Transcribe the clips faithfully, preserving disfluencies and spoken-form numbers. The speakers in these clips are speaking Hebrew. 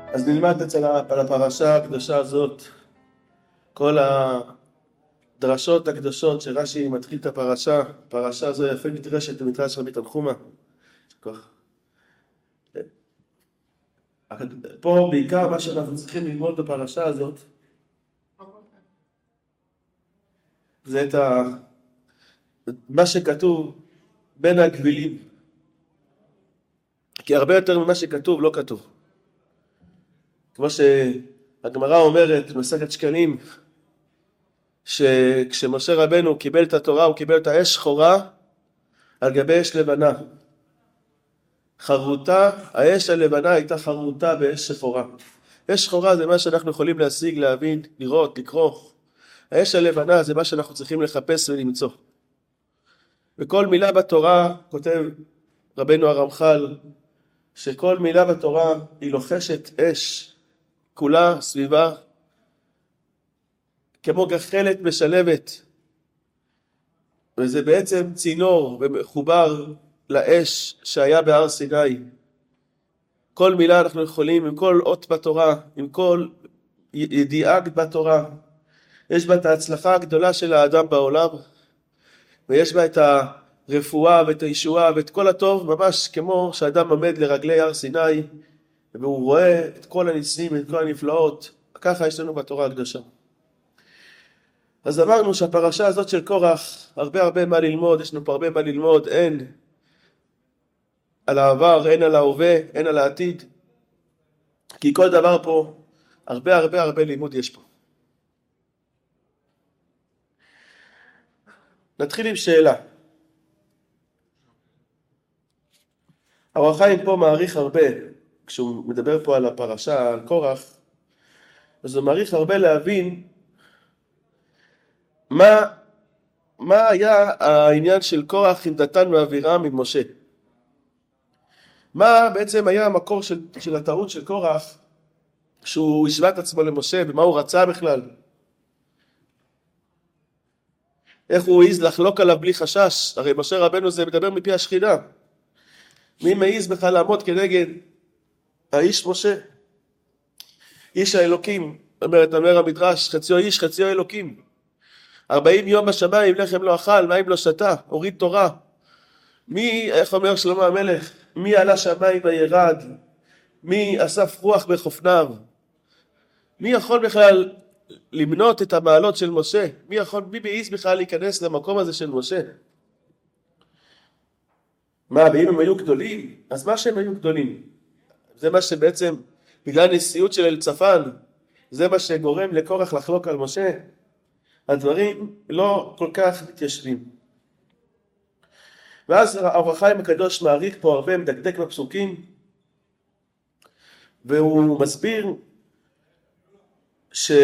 אז נלמד אצל הפרשה הקדושה הזאת כל הדרשות הקדושות שרש"י מתחיל את הפרשה. פרשה זו יפה מדרשת במדרש רבי תנחומא. פה בעיקר מה שאנחנו צריכים ללמוד בפרשה הזאת זה את ה... מה שכתוב בין הגבילים, כי הרבה יותר ממה שכתוב לא כתוב. כמו שהגמרא אומרת במסכת שקלים, שכשמשה רבנו קיבל את התורה הוא קיבל את האש שחורה על גבי אש לבנה. חרוטה, האש הלבנה הייתה חרוטה באש שחורה. אש שחורה זה מה שאנחנו יכולים להשיג, להבין, לראות, לקרוא. האש הלבנה זה מה שאנחנו צריכים לחפש ולמצוא. וכל מילה בתורה, כותב רבנו הרמח"ל, שכל מילה בתורה היא לוחשת אש, כולה סביבה, כמו גחלת משלבת, וזה בעצם צינור ומחובר לאש שהיה בהר סיני. כל מילה אנחנו יכולים, עם כל אות בתורה, עם כל ידיעה בתורה, יש בה את ההצלחה הגדולה של האדם בעולם, ויש בה את הרפואה ואת הישועה ואת כל הטוב, ממש כמו שאדם עומד לרגלי הר סיני, והוא רואה את כל הניסים, את כל הנפלאות. ככה יש לנו בתורה הקדושה. אז אמרנו שהפרשה הזאת של קורח, הרבה הרבה מה ללמוד, יש לנו פה הרבה מה ללמוד, אין על העבר, אין על ההווה, אין על העתיד, כי כל דבר פה, הרבה הרבה הרבה לימוד יש פה. נתחיל עם שאלה. האור החיים פה מעריך הרבה, כשהוא מדבר פה על הפרשה, על קורח, אז הוא מעריך הרבה להבין מה, מה היה העניין של קורח עם דתן ואבירם עם משה. מה בעצם היה המקור של, של הטעות של קורח, שהוא השווה את עצמו למשה, ומה הוא רצה בכלל. איך הוא העז לחלוק עליו בלי חשש, הרי משה רבנו זה מדבר מפי השכינה. מי מעז בכלל לעמוד כנגד האיש משה? איש האלוקים, אומרת, אומר המדרש, חציו איש, חציו אלוקים. ארבעים יום בשמיים, לחם לא אכל, מים לא שתה, הוריד תורה. מי, איך אומר שלמה המלך, מי עלה שמיים וירד? מי אסף רוח בחופניו? מי יכול בכלל למנות את המעלות של משה? מי יכול, מי מעז בכלל להיכנס למקום הזה של משה? מה, ואם הם היו גדולים? אז מה שהם היו גדולים? זה מה שבעצם, בגלל נשיאות של אלצפן, זה מה שגורם לקורח לחלוק על משה. הדברים לא כל כך מתיישבים. ואז האור החיים הקדוש מעריך פה הרבה, מדקדק בפסוקים, והוא מסביר ש...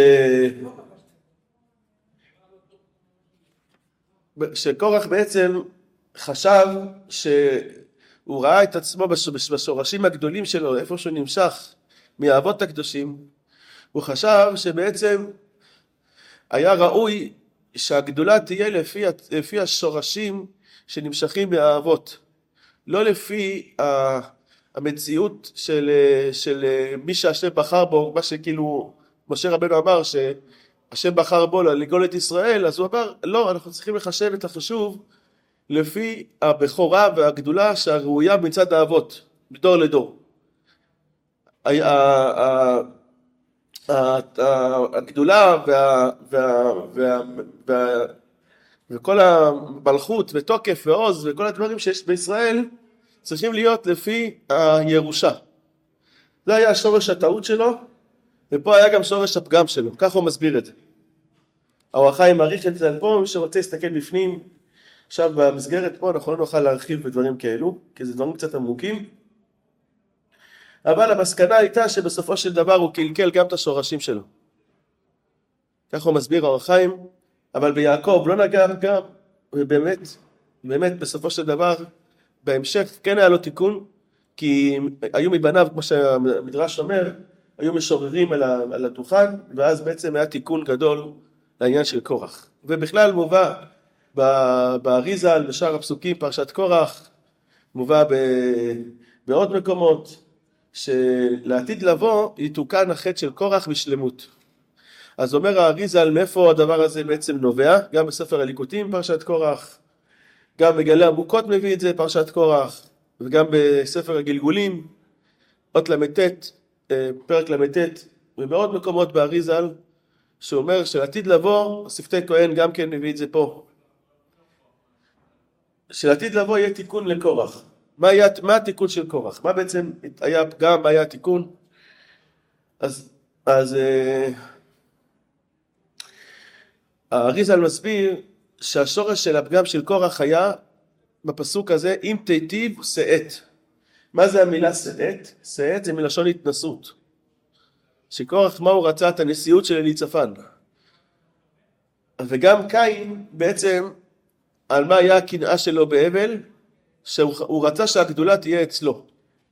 שקורח בעצם חשב שהוא ראה את עצמו בשורשים הגדולים שלו, איפה שהוא נמשך מהאבות הקדושים, הוא חשב שבעצם היה ראוי שהגדולה תהיה לפי, לפי השורשים שנמשכים מהאבות, לא לפי המציאות של, של מי שהשם בחר בו, מה שכאילו משה רבנו אמר שהשם בחר בו לגאול את ישראל, אז הוא אמר לא, אנחנו צריכים לחשב את החישוב לפי הבכורה והגדולה שהראויה מצד האבות, מדור לדור. הגדולה וה, וה, וה, וה, וכל המלכות ותוקף ועוז וכל הדברים שיש בישראל צריכים להיות לפי הירושה. זה היה שורש הטעות שלו, ופה היה גם שורש הפגם שלו. כך הוא מסביר את זה. האור החיים מעריך את זה פה, מי שרוצה להסתכל בפנים. עכשיו במסגרת פה אנחנו לא נוכל להרחיב בדברים כאלו, כי זה דברים קצת עמוקים. אבל המסקנה הייתה שבסופו של דבר הוא קלקל גם את השורשים שלו. כך הוא מסביר האור החיים, אבל ביעקב לא נגע גם, ובאמת, באמת בסופו של דבר, בהמשך כן היה לו תיקון, כי היו מבניו, כמו שהמדרש אומר, היו משוררים על הדוכן, ואז בעצם היה תיקון גדול לעניין של קורח. ובכלל מובא באריזה על בשאר הפסוקים, פרשת קורח, מובא בעוד מקומות, שלעתיד לבוא יתוקן החטא של קורח בשלמות. אז אומר האריז"ל מאיפה הדבר הזה בעצם נובע, גם בספר הליקוטים פרשת קורח, גם בגלי עמוקות מביא את זה פרשת קורח, וגם בספר הגלגולים, אות למתת, פרק למתת, ובעוד מקומות באריז"ל, שאומר שלעתיד לבוא, שפתי כהן גם כן מביא את זה פה, שלעתיד לבוא יהיה תיקון לקורח. מה, היה, מה התיקון של קורח? מה בעצם היה פגם, מה היה התיקון? אז, אז האריז"ל מסביר שהשורש של הפגם של קורח היה בפסוק הזה, אם תיטיב שאת. מה זה המילה שאת? שאת זה מלשון התנסות. שקורח מה הוא רצה? את הנשיאות של אליצפן. וגם קין בעצם על מה היה הקנאה שלו בהבל, שהוא רצה שהגדולה תהיה אצלו.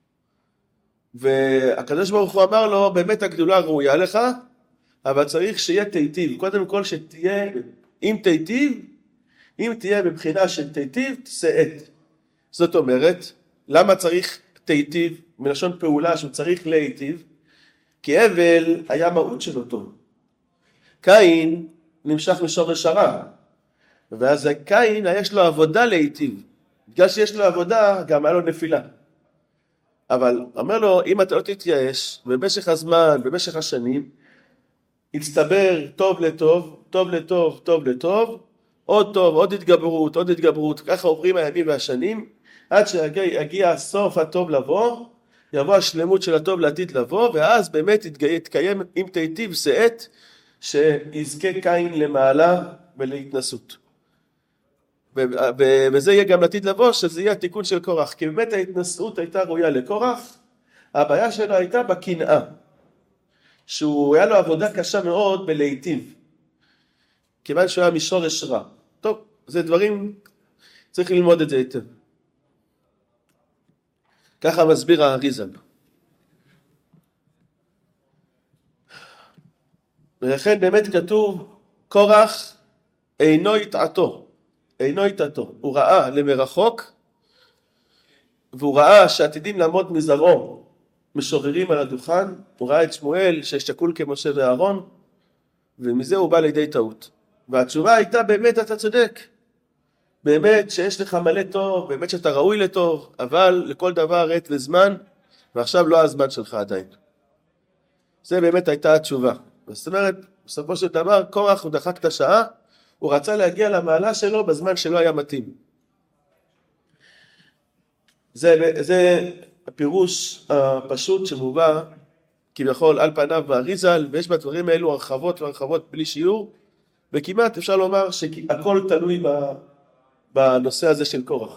והקדוש ברוך הוא אמר לו, באמת הגדולה ראויה לך, אבל צריך שיהיה תיטיב. קודם כל שתהיה, אם תיטיב, אם תהיה בבחינה של תיטיב, שאת. זאת אומרת, למה צריך תיטיב? מלשון פעולה שהוא צריך להיטיב, כי הבל היה מהות שלו טוב. קין נמשך לשורש הרע, ואז קין יש לו עבודה להיטיב. בגלל שיש לו עבודה, גם היה לו נפילה. אבל אומר לו, אם אתה לא תתייאש, במשך הזמן, במשך השנים, יצטבר טוב לטוב, טוב לטוב, טוב לטוב, עוד טוב, עוד התגברות, עוד התגברות, ככה עוברים הימים והשנים, עד שיגיע סוף הטוב לבוא, יבוא השלמות של הטוב לעתיד לבוא, ואז באמת יתקיים אם תיטיב שאת, שיזכה קין למעלה ולהתנסות. וזה יהיה גם לעתיד לבוא, שזה יהיה התיקון של קורח, כי באמת ההתנסות הייתה ראויה לקורח, הבעיה שלו הייתה בקנאה, שהוא היה לו עבודה קשה מאוד בלהיטיב, כיוון שהוא היה משורש רע. טוב, זה דברים, צריך ללמוד את זה היטב. ככה מסביר האריז"ל. ולכן באמת כתוב, קורח אינו יטעתו, אינו יטעתו. הוא ראה למרחוק, והוא ראה שעתידים לעמוד מזרעו משוררים על הדוכן, הוא ראה את שמואל ששקול כמשה ואהרון, ומזה הוא בא לידי טעות. והתשובה הייתה, באמת אתה צודק, באמת שיש לך מלא טוב, באמת שאתה ראוי לטוב, אבל לכל דבר עת וזמן, ועכשיו לא הזמן שלך עדיין. זה באמת הייתה התשובה. זאת אומרת, בסופו של דבר, קורח הוא דחק את השעה, הוא רצה להגיע למעלה שלו בזמן שלא היה מתאים. זה, זה הפירוש הפשוט שמובא כביכול על פניו באריז"ל, ויש בדברים האלו הרחבות והרחבות בלי שיעור, וכמעט אפשר לומר שהכל תלוי בנושא הזה של קורח.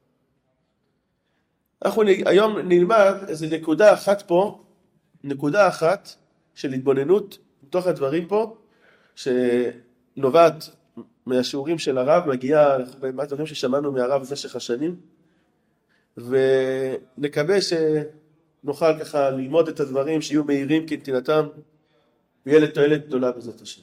אנחנו היום נלמד איזו נקודה אחת פה, נקודה אחת של התבוננות מתוך הדברים פה, שנובעת מהשיעורים של הרב, מגיעה מהדברים ששמענו מהרב במשך השנים, ונקווה שנוכל ככה ללמוד את הדברים שיהיו מהירים כנתינתם, ויהיה לתועלת גדולה בזאת השם.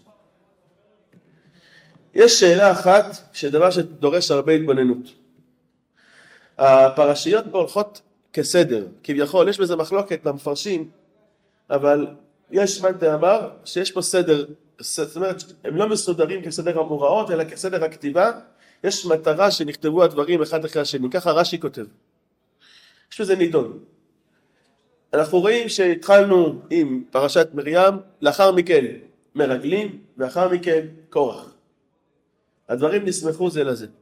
יש שאלה אחת, שדבר שדורש הרבה התבוננות. הפרשיות פה הולכות כסדר, כביכול, יש בזה מחלוקת למפרשים, אבל יש מאן דאמר שיש פה סדר, זאת אומרת, הם לא מסודרים כסדר המוראות, אלא כסדר הכתיבה, יש מטרה שנכתבו הדברים אחד אחרי השני, ככה רש"י כותב. יש בזה נידון. אנחנו רואים שהתחלנו עם פרשת מרים, לאחר מכן מרגלים, ואחר מכן קורח. הדברים נסמכו זה לזה.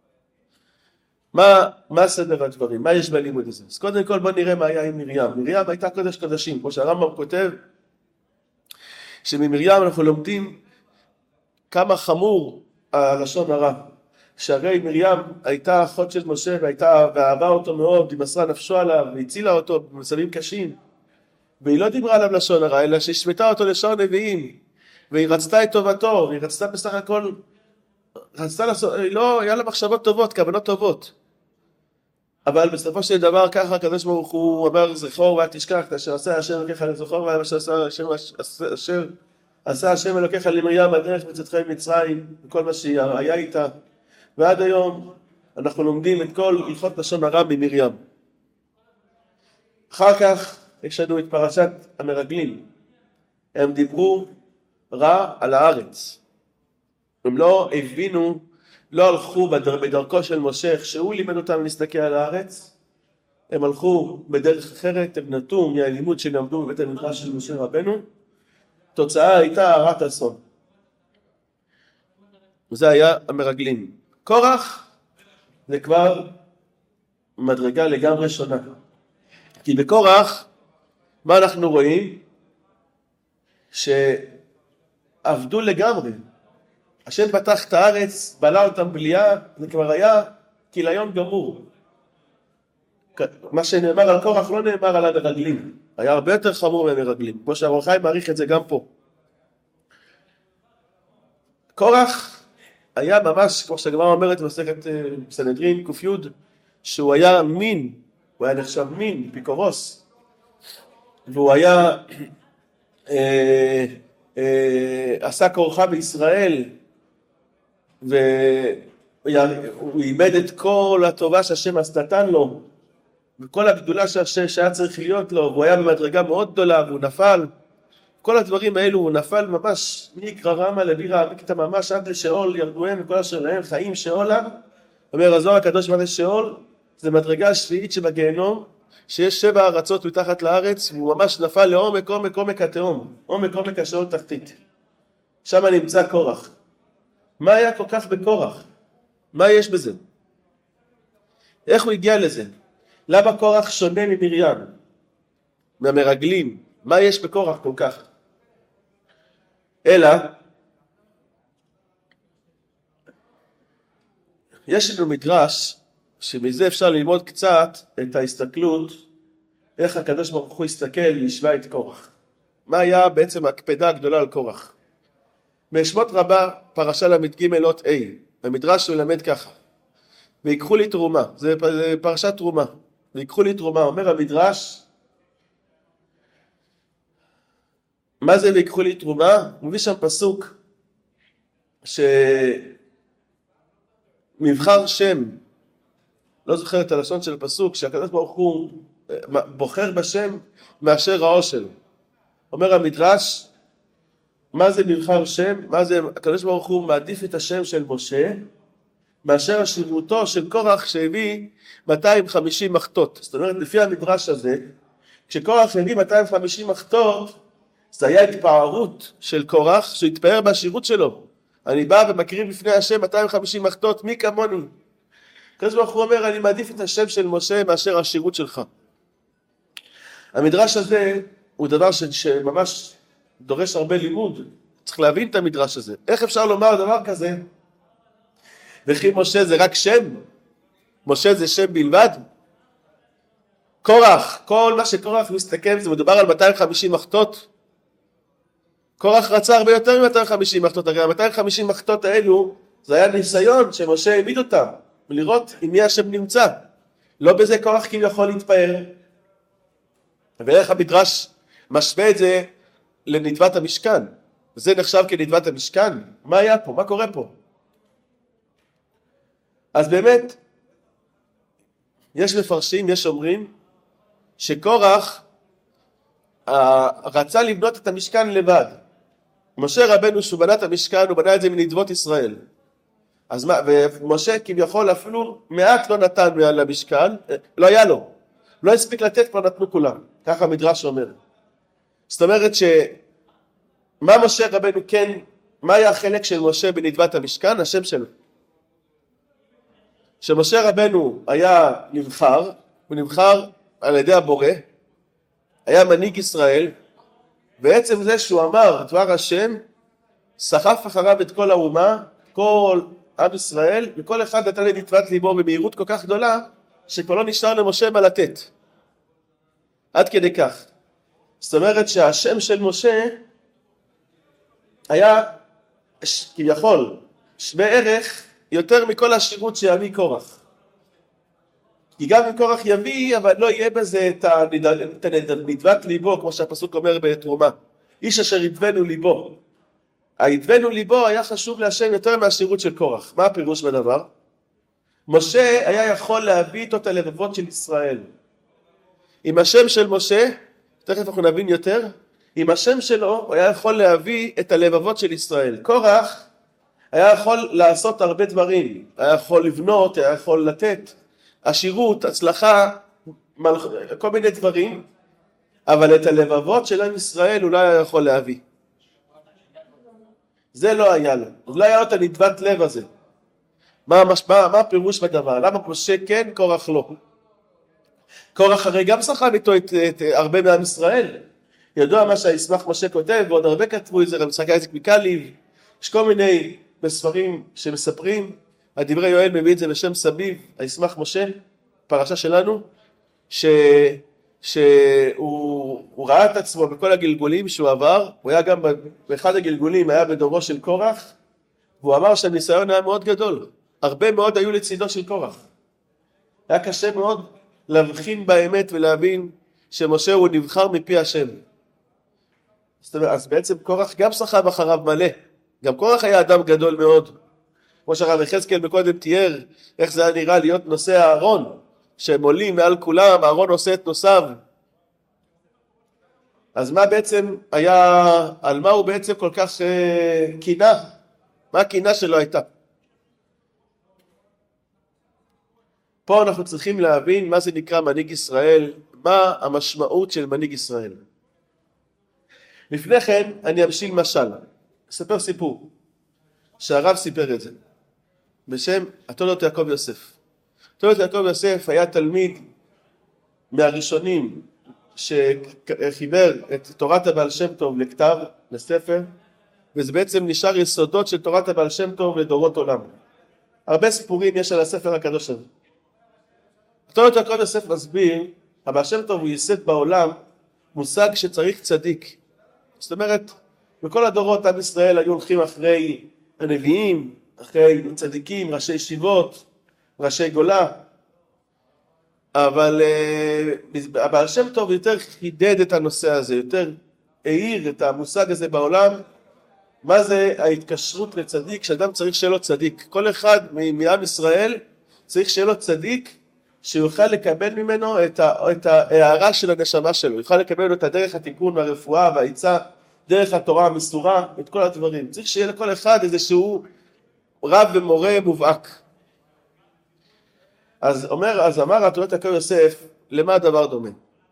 מה, מה סדר הדברים? מה יש בלימוד הזה? אז קודם כל בוא נראה מה היה עם מרים. מרים הייתה קודש קודשים, כמו שהרמב"ם כותב, שממרים אנחנו לומדים כמה חמור הלשון הרע. שהרי מרים הייתה אחות של משה והייתה, ואהבה אותו מאוד, היא מסרה נפשו עליו והצילה אותו במצבים קשים. והיא לא דיברה עליו לשון הרע, אלא שהשמטה אותו לשון נביאים. והיא רצתה את טובתו, והיא רצתה בסך הכל, רצתה לעשות, לא, היה לה מחשבות טובות, כוונות טובות. אבל בסופו של דבר ככה הקדוש ברוך הוא אמר זכור ואל תשכח את אשר עשה השם אלוקיך לזכור ומה שעשה השם אשר עשה השם אלוקיך למרים בדרך בצאתך ממצרים וכל מה שהיה איתה. ועד היום אנחנו לומדים את כל הלכות לשון הרע ממרים. אחר כך יש לנו את פרשת המרגלים. הם דיברו רע על הארץ. הם לא הבינו, לא הלכו בדר, בדרכו של משה, איך שהוא לימד אותם להסתכל על הארץ. הם הלכו בדרך אחרת, הם נטו מהלימוד שלמדו בבית המדרש של משה רבנו. תוצאה הייתה הרת אסון. וזה היה המרגלים. קורח זה כבר מדרגה לגמרי שונה. כי בקורח, מה אנחנו רואים? שעבדו לגמרי. השם פתח את הארץ, בלע אותם בליעה, זה כבר היה כיליון גמור. מה שנאמר על קורח לא נאמר על המרגלים. היה הרבה יותר חמור מהמרגלים. כמו שהאור החיים מעריך את זה גם פה. קורח היה ממש, כמו שהגמרא אומרת במסכת סנהדרין ק"י, שהוא היה מין, הוא היה נחשב מין, פיקורוס, והוא היה, אה, אה, עשה כורחה בישראל, והוא איבד את כל הטובה שהשם נתן לו, וכל הגדולה שהיה צריך להיות לו, והוא היה במדרגה מאוד גדולה, והוא נפל, כל הדברים האלו הוא נפל ממש מיקרא רמא לבירא עמיקתא ממש עד לשאול ירדוהם וכל אשר להם חיים שאולה. אומר הזוהר הקדוש מה זה שאול? זה מדרגה השביעית שבגיהנום, שיש שבע ארצות מתחת לארץ, והוא ממש נפל לעומק עומק עומק התהום, עומק עומק השאול תחתית. שם נמצא קורח. מה היה כל כך בקורח? מה יש בזה? איך הוא הגיע לזה? למה קורח שונה ממרים? מהמרגלים? מה יש בקורח כל כך? אלא, יש לנו מדרש שמזה אפשר ללמוד קצת את ההסתכלות, איך הקדוש ברוך הוא הסתכל והשווה את קורח. מה היה בעצם ההקפדה הגדולה על קורח? בשמות רבה, פרשה ל"ג אות ה', המדרש מלמד ככה, ויקחו לי תרומה, זה פרשת תרומה, ויקחו לי תרומה, אומר המדרש, מה זה ויקחו לי תרומה? הוא מביא שם פסוק שמבחר שם, לא זוכר את הלשון של הפסוק, שהקדוש ברוך הוא בוחר בשם מאשר העושר. אומר המדרש, מה זה מבחר שם? מה זה, הקדוש ברוך הוא מעדיף את השם של משה מאשר השירותו של קורח שהביא מאתיים וחמישים מחתות. זאת אומרת, לפי המדרש הזה, כשקורח הביא מאתיים וחמישים מחתות, זה היה התפארות של קורח שהתפאר בשירות שלו. אני בא ומקריב לפני השם מאתיים וחמישים מחתות, מי כמוני? הקדוש ברוך הוא אומר, אני מעדיף את השם של משה מאשר השירות שלך. המדרש הזה הוא דבר שממש דורש הרבה לימוד. צריך להבין את המדרש הזה. איך אפשר לומר דבר כזה? וכי משה זה רק שם? משה זה שם בלבד? קורח, כל מה שקורח מסתכם, זה מדובר על מאתיים וחמישים מחתות. קורח רצה הרבה יותר מ-מאתיים וחמישים מחתות, הרי ה-מאתיים וחמישים מחתות האלו, זה היה ניסיון שמשה העמיד אותם, ולראות עם מי השם נמצא. לא בזה קורח כביכול להתפאר. ואיך המדרש משווה את זה לנדבת המשכן. זה נחשב כנדבת המשכן? מה היה פה? מה קורה פה? אז באמת, יש מפרשים, יש אומרים, שקורח רצה לבנות את המשכן לבד. משה רבנו שהוא בנה את המשכן, הוא בנה את זה מנדבות ישראל. אז מה, ומשה כביכול אפילו מעט לא נתן למשכן, לא היה לו. לא הספיק לתת, כבר נתנו כולם. ככה המדרש אומר. זאת אומרת שמה משה רבנו כן, מה היה החלק של משה בנדבת המשכן? השם שלו. שמשה רבנו היה נבחר, הוא נבחר על ידי הבורא, היה מנהיג ישראל, בעצם זה שהוא אמר דבר השם, סחף אחריו את כל האומה, כל עם ישראל, וכל אחד נתן לנדבת ליבו במהירות כל כך גדולה, שכבר לא נשאר למשה מה לתת. עד כדי כך. זאת אומרת שהשם של משה היה כביכול שווה ערך יותר מכל השירות שיביא קורח. כי גם אם קורח יביא, אבל לא יהיה בזה את הנדבת ליבו, כמו שהפסוק אומר בתרומה. איש אשר ידבנו ליבו. הידבנו ליבו היה חשוב להשם יותר מהשירות של קורח. מה הפירוש בדבר? משה היה יכול להביא איתו את הלבבות של ישראל. עם השם של משה תכף אנחנו נבין יותר, עם השם שלו הוא היה יכול להביא את הלבבות של ישראל. קורח היה יכול לעשות הרבה דברים, היה יכול לבנות, היה יכול לתת עשירות, הצלחה, כל מיני דברים, אבל את הלבבות של עם ישראל הוא לא היה יכול להביא. זה לא היה לו, לא היה לו את הנדבת לב הזה. מה, מה, מה הפירוש בדבר? למה משה כן, קורח לא? קורח הרי גם סחב איתו את, את, את הרבה מעם ישראל. ידוע מה שהישמח משה כותב, ועוד הרבה כתבו את זה, רב יצחק אייזיק מקליב. יש כל מיני בספרים שמספרים, הדברי יואל מביא את זה בשם סביב, הישמח משה, פרשה שלנו, ש, שהוא ראה את עצמו בכל הגלגולים שהוא עבר, הוא היה גם באחד הגלגולים, היה בדורו של קורח, והוא אמר שהניסיון היה מאוד גדול, הרבה מאוד היו לצידו של קורח. היה קשה מאוד להבחין באמת ולהבין שמשה הוא נבחר מפי השם. אז בעצם קורח גם סחב אחריו מלא, גם קורח היה אדם גדול מאוד, כמו שהרב יחזקאל מקודם תיאר איך זה היה נראה להיות נושא הארון, שהם עולים מעל כולם, הארון עושה את נוסעיו. אז מה בעצם היה, על מה הוא בעצם כל כך אה, קינה? מה הקינה שלו הייתה? פה אנחנו צריכים להבין מה זה נקרא מנהיג ישראל, מה המשמעות של מנהיג ישראל. לפני כן אני אמשיל משל, אספר סיפור, שהרב סיפר את זה, בשם התולדות יעקב יוסף. תולדות יעקב יוסף היה תלמיד מהראשונים שחיבר את תורת הבעל שם טוב לכתב, לספר, וזה בעצם נשאר יסודות של תורת הבעל שם טוב לדורות עולם. הרבה סיפורים יש על הספר הקדוש הזה. תולדות יעקב יוסף מסביר, הבעל שם טוב הוא ייסד בעולם מושג שצריך צדיק. זאת אומרת, בכל הדורות עם ישראל היו הולכים אחרי הנביאים, אחרי צדיקים, ראשי ישיבות, ראשי גולה, אבל uh, הבעל שם טוב יותר חידד את הנושא הזה, יותר העיר את המושג הזה בעולם, מה זה ההתקשרות לצדיק, שאדם צריך שיהיה לו צדיק. כל אחד מעם ישראל צריך שיהיה לו צדיק, שיוכל לקבל ממנו את, ה, את ההערה של הנשמה שלו, יוכל לקבל ממנו את הדרך התיקון והרפואה והעיצה, דרך התורה המסורה, את כל הדברים. צריך שיהיה לכל אחד איזשהו רב ומורה מובהק. אז אומר, אז אמר התולדות יעקב יוסף, למה הדבר דומה?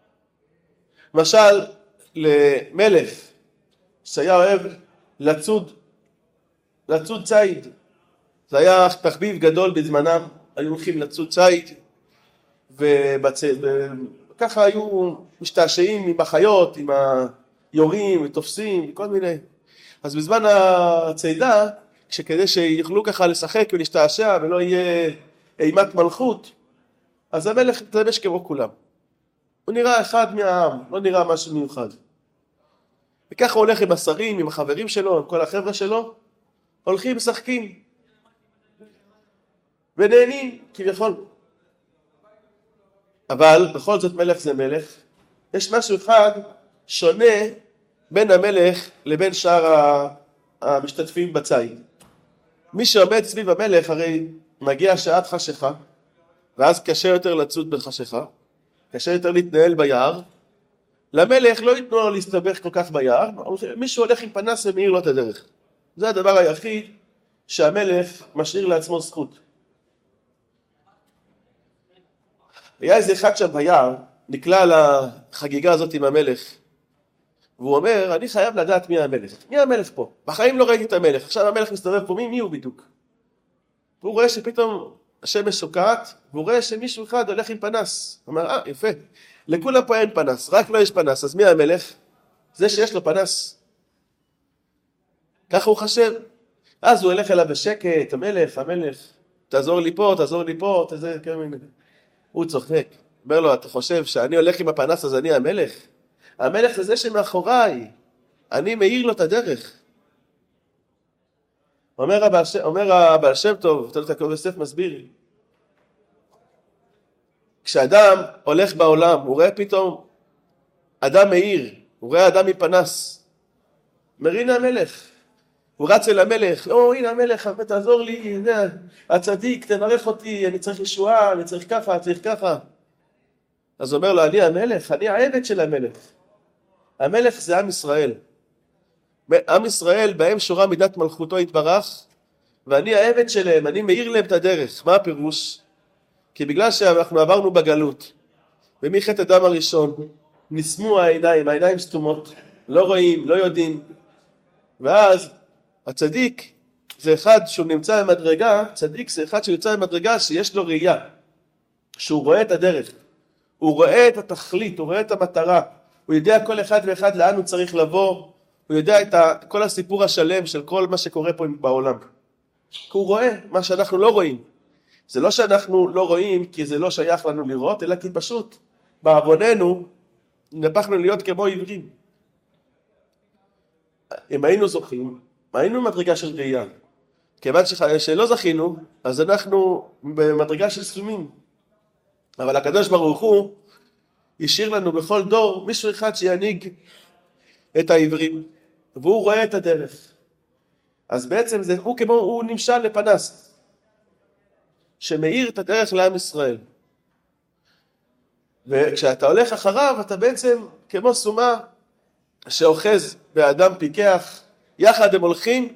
למשל, למלך שהיה אוהב לצוד, לצוד ציד. זה היה תחביב גדול בזמנם, היו הולכים לצוד ציד, וככה היו משתעשעים עם החיות, עם היורים ותופסים, כל מיני. אז בזמן הצידה, שכדי שיוכלו ככה לשחק ולהשתעשע ולא יהיה אימת מלכות, אז המלך מתלבש כמו כולם. הוא נראה אחד מהעם, לא נראה משהו מיוחד. וככה הוא הולך עם השרים, עם החברים שלו, עם כל החבר'ה שלו, הולכים משחקים. ונהנים כביכול. אבל בכל זאת מלך זה מלך. יש משהו אחד שונה בין המלך לבין שאר המשתתפים בציד. מי שעומד סביב המלך הרי מגיע שעת חשיכה, ואז קשה יותר לצוד בחשיכה, קשה יותר להתנהל ביער. למלך לא ייתנו לו להסתבך כל כך ביער, מישהו הולך עם פנס ומאיר לו את הדרך. זה הדבר היחיד שהמלך משאיר לעצמו זכות. היה איזה אחד שם ביער, נקלע לחגיגה הזאת עם המלך, והוא אומר, אני חייב לדעת מי המלך. מי המלך פה? בחיים לא ראיתי את המלך. עכשיו המלך מסתובב פה, מי, מי הוא בדיוק? והוא רואה שפתאום השמש שוקעת, והוא רואה שמישהו אחד הולך עם פנס. הוא אומר, אה, יפה. לכולם פה אין פנס, רק לא יש פנס. אז מי המלך? זה שיש לו פנס. ככה הוא חשב. אז הוא הולך אליו בשקט, המלך, המלך, תעזור לי פה, תעזור לי פה, תעזור לי פה. הוא צוחק. אומר לו, אתה חושב שאני הולך עם הפנס אז אני המלך? המלך זה זה שמאחוריי, אני מאיר לו את הדרך. אומר הבעל שם, אומר הבעל שם טוב, תולדות יעקב יוסף מסביר, כשאדם הולך בעולם, הוא רואה פתאום אדם מאיר, הוא רואה אדם מפנס, אומר הנה המלך, הוא רץ אל המלך, או הנה המלך, תעזור לי, הנה, הצדיק, תברך אותי, אני צריך ישועה, אני צריך ככה, אני צריך ככה. אז הוא אומר לו, אני המלך, אני העבד של המלך. המלך זה עם ישראל. עם ישראל בהם שורה מידת מלכותו יתברך, ואני העבד שלהם, אני מאיר להם את הדרך. מה הפירוש? כי בגלל שאנחנו עברנו בגלות, ומחטא אדם הראשון, נסמו העיניים, העיניים סתומות, לא רואים, לא יודעים, ואז הצדיק זה אחד שהוא נמצא במדרגה, צדיק זה אחד שנמצא במדרגה שיש לו ראייה, שהוא רואה את הדרך, הוא רואה את התכלית, הוא רואה את המטרה, הוא יודע כל אחד ואחד לאן הוא צריך לבוא, הוא יודע את ה, כל הסיפור השלם של כל מה שקורה פה בעולם. כי הוא רואה מה שאנחנו לא רואים. זה לא שאנחנו לא רואים כי זה לא שייך לנו לראות, אלא כי פשוט בעווננו נהפכנו להיות כמו עיוורים. אם היינו זוכים, היינו במדרגה של ראייה. כיוון שלא זכינו, אז אנחנו במדרגה של סתומים. אבל הקדוש ברוך הוא השאיר לנו בכל דור מישהו אחד שינהיג את העברים, והוא רואה את הדרך. אז בעצם זה, הוא כמו, הוא נמשל לפנס, שמאיר את הדרך לעם ישראל. וכשאתה הולך אחריו, אתה בעצם כמו סומה שאוחז באדם פיקח, יחד הם הולכים,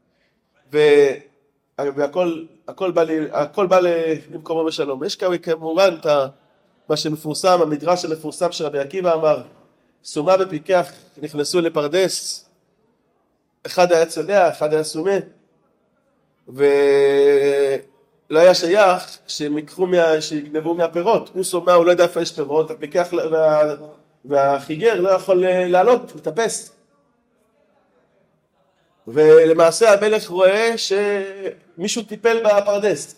והכל הכל בא, הכל בא למקומו בשלום. יש כמובן את מה שמפורסם, המדרש המפורסם של רבי עקיבא אמר, סומה ופיקח נכנסו לפרדס, אחד היה צולע, אחד היה סומה, ולא היה שייך שהם יקחו מה, שיגנבו מהפירות. הוא סומה, הוא לא יודע איפה יש פירות, הפיקח וה, והחיגר לא יכול לעלות, לטפס. ולמעשה המלך רואה שמישהו טיפל בפרדס.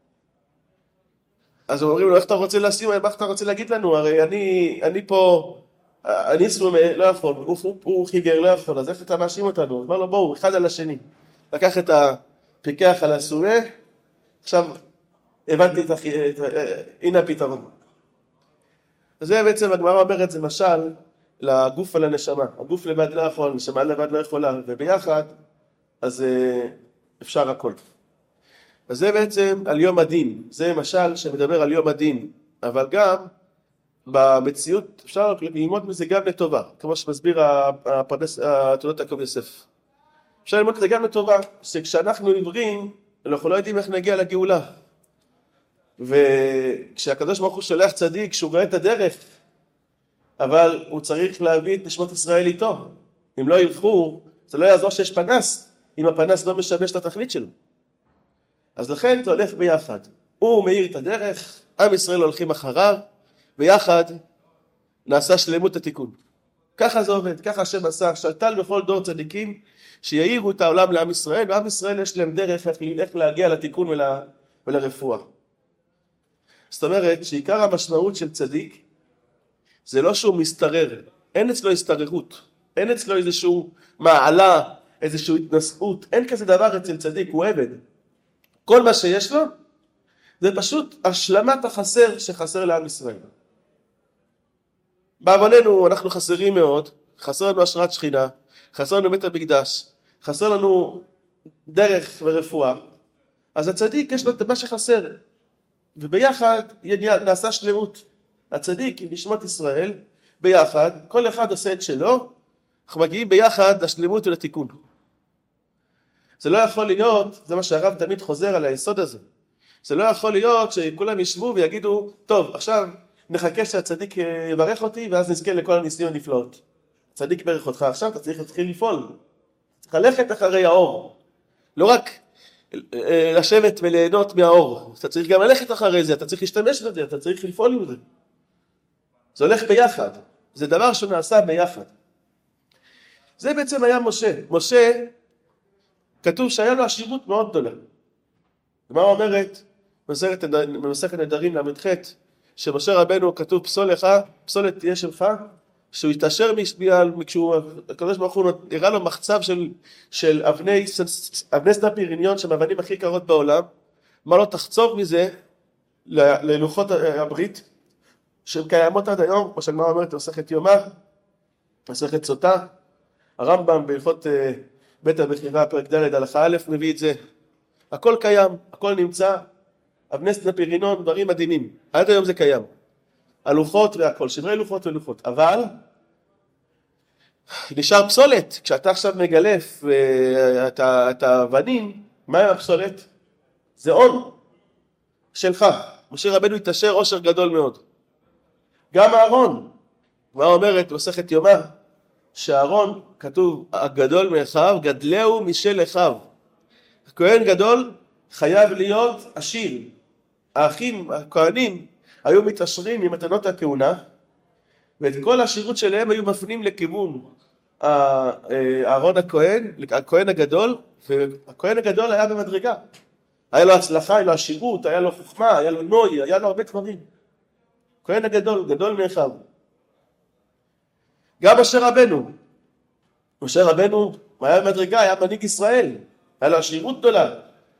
אז הם אומרים לו, איך אתה רוצה לשים, איך אתה רוצה להגיד לנו? הרי אני, אני פה, אני סומה, לא יכול, הוא, הוא, הוא חיגר, לא יכול, אז איך אתה מאשים אותנו? אמר לו, בואו, אחד על השני. לקח את הפיקח על הסומה, עכשיו הבנתי את, את, הנה הפתרון. אז זה בעצם הגמרא אומרת, זה משל לגוף על הנשמה. הגוף לבד לא יכול, הנשמה לבד לא יכולה, וביחד, אז אפשר הכל. אז זה בעצם על יום הדין, זה משל שמדבר על יום הדין, אבל גם במציאות אפשר ללמוד מזה גם לטובה, כמו שמסביר הפרדס, תולדות יעקב יוסף. אפשר ללמוד מזה גם לטובה, שכשאנחנו עיוורים, אנחנו לא יודעים איך נגיע לגאולה. וכשהקדוש ברוך הוא שולח צדיק, שהוא רואה את הדרך, אבל הוא צריך להביא את נשמות ישראל איתו. אם לא ילכו, זה לא יעזור שיש פנס, אם הפנס לא משמש את התכלית שלו. אז לכן זה הולך ביחד. הוא מאיר את הדרך, עם ישראל הולכים אחריו, ביחד נעשה שלמות התיקון. ככה זה עובד, ככה השם עשה, שלטל בכל דור צדיקים, שיעירו את העולם לעם ישראל, ועם ישראל יש להם דרך איך להגיע לתיקון ול... ולרפואה. זאת אומרת שעיקר המשמעות של צדיק, זה לא שהוא מסתרר, אין אצלו הסתררות, אין אצלו איזשהו מעלה, איזשהו התנשאות, אין כזה דבר אצל צדיק, הוא עבד. כל מה שיש לו, זה פשוט השלמת החסר שחסר לעם ישראל. בעווננו אנחנו חסרים מאוד, חסר לנו השראת שכינה, חסר לנו בית המקדש, חסר לנו דרך ורפואה, אז הצדיק יש לו את מה שחסר, וביחד נעשה שלמות. הצדיק עם נשמות ישראל, ביחד, כל אחד עושה את שלו, אנחנו מגיעים ביחד לשלמות ולתיקון. זה לא יכול להיות, זה מה שהרב תמיד חוזר על היסוד הזה, זה לא יכול להיות שכולם ישבו ויגידו, טוב, עכשיו נחכה שהצדיק יברך אותי, ואז נזכה לכל הניסים הנפלאות. הצדיק יברך אותך, עכשיו אתה צריך להתחיל לפעול. צריך ללכת אחרי האור. לא רק לשבת וליהנות מהאור. אתה צריך גם ללכת אחרי זה, אתה צריך להשתמש בזה, אתה צריך לפעול עם זה. זה הולך ביחד. זה דבר שנעשה ביחד. זה בעצם היה משה. משה, כתוב שהיה לו עשירות מאוד גדולה. הגמרא אומרת, במסכת נדרים למ"ח, שמשה רבנו כתוב פסולך, פסולת תהיה שלך, שהוא יתעשר כשהוא, הקדוש ברוך הוא הראה לו מחצב של, של אבני, אבני סנא פיריניון, שהם האבנים הכי יקרות בעולם, אמר לו תחצוב מזה ללוחות הברית, שהן קיימות עד היום, כמו שהגמרא אומרת, מסכת יומא, מסכת סוטה, הרמב"ם בהלכות בית הבחירה פרק ד' הלכה א' מביא את זה, הכל קיים, הכל נמצא, אבני סנא פיריניון, דברים מדהימים, עד היום זה קיים. הלוחות והכל, שברי לוחות ולוחות, אבל נשאר פסולת. כשאתה עכשיו מגלף את האבנים, מה עם הפסולת? זה הון שלך. משה רבנו התעשר עושר גדול מאוד. גם אהרון, מה אומרת מסכת יומא? שאהרון, כתוב, הגדול מאחיו, גדלהו משל אחיו. הכהן גדול חייב להיות עשיר. האחים, הכהנים, היו מתעשרים ממתנות הכהונה, ואת כל השירות שלהם היו מפנים לכיוון אהרון הכהן, הכהן הגדול, והכהן הגדול היה במדרגה. היה לו הצלחה, היה לו עשירות, היה לו חוכמה, היה לו נוי, היה לו הרבה דברים. הכהן הגדול, גדול מאחיו. גם משה רבנו, משה רבנו היה במדרגה, היה מנהיג ישראל, היה לו עשירות גדולה.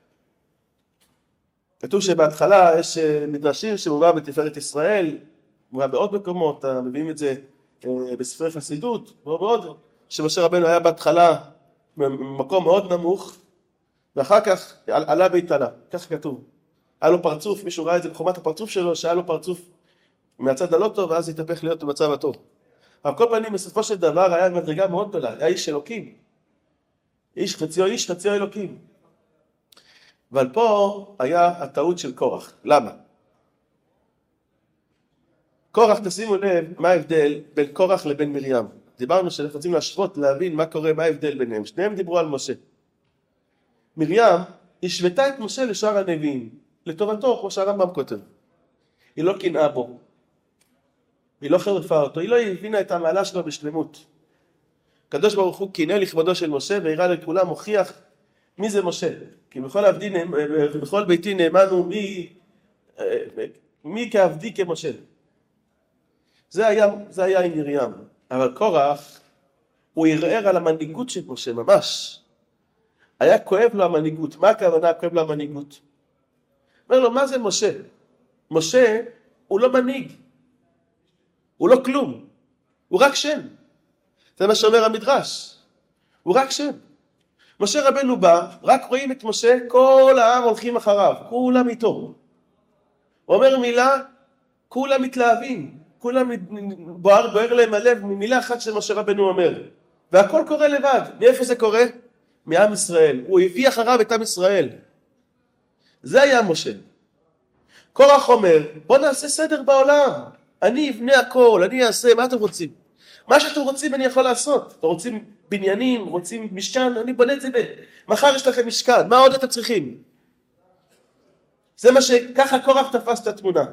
כתוב שבהתחלה יש מדרשים שמובא בתפארת ישראל, מובא בעוד מקומות, מביאים את זה בספרי חסידות, ועוד שמשה רבנו היה בהתחלה במקום מאוד נמוך, ואחר כך עלה והתעלה, כך כתוב. היה לו פרצוף, מישהו ראה את זה בחומת הפרצוף שלו, שהיה לו פרצוף מהצד הלא טוב, ואז התהפך להיות במצב הטוב. אבל כל פנים, בסופו של דבר היה מדרגה מאוד גדולה, היה איש אלוקים. איש חציו איש, חציו אלוקים. אבל פה היה הטעות של קורח. למה? קורח, תשימו לב מה ההבדל בין קורח לבין מרים. דיברנו שאנחנו רוצים להשוות, להבין מה קורה, מה ההבדל ביניהם. שניהם דיברו על משה. מרים השוותה את משה לשאר הנביאים, לטובתו, כמו שהרמב"ם כותב. היא לא קנאה בו. היא לא חרפה אותו, היא לא הבינה את המעלה שלו בשלמות. הקדוש ברוך הוא קינא לכבודו של משה והראה לכולם, מוכיח מי זה משה. כי בכל, עבדי, בכל ביתי נאמנו מי, מי כעבדי כמשה. זה היה, זה היה עם מרים. אבל קורח, הוא ערער על המנהיגות של משה, ממש. היה כואב לו המנהיגות. מה הכוונה כואב לו המנהיגות? אומר לו, מה זה משה? משה הוא לא מנהיג. הוא לא כלום. הוא רק שם. זה מה שאומר המדרש. הוא רק שם. משה רבנו בא, רק רואים את משה, כל העם הולכים אחריו. כולם איתו. הוא אומר מילה, כולם מתלהבים. כולם בוער, בוער להם הלב ממילה אחת שמשה רבנו אומר. והכל קורה לבד. מאיפה זה קורה? מעם ישראל. הוא הביא אחריו את עם ישראל. זה היה משה. קורח אומר, בוא נעשה סדר בעולם. אני אבנה הכל, אני אעשה, מה אתם רוצים? מה שאתם רוצים אני יכול לעשות. אתם רוצים בניינים, רוצים משכן, אני בונה את זה. מחר יש לכם משכן, מה עוד אתם צריכים? זה מה שככה קורח תפס את התמונה.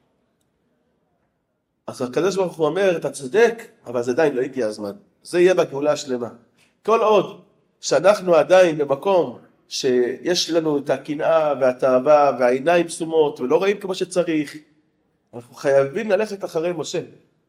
אז הקדוש ברוך הוא אומר, אתה צודק, אבל זה עדיין לא הגיע הזמן. זה יהיה בגאולה השלמה. כל עוד שאנחנו עדיין במקום שיש לנו את הקנאה והתאווה והעיניים סומות ולא רואים כמו שצריך, אנחנו חייבים ללכת אחרי משה.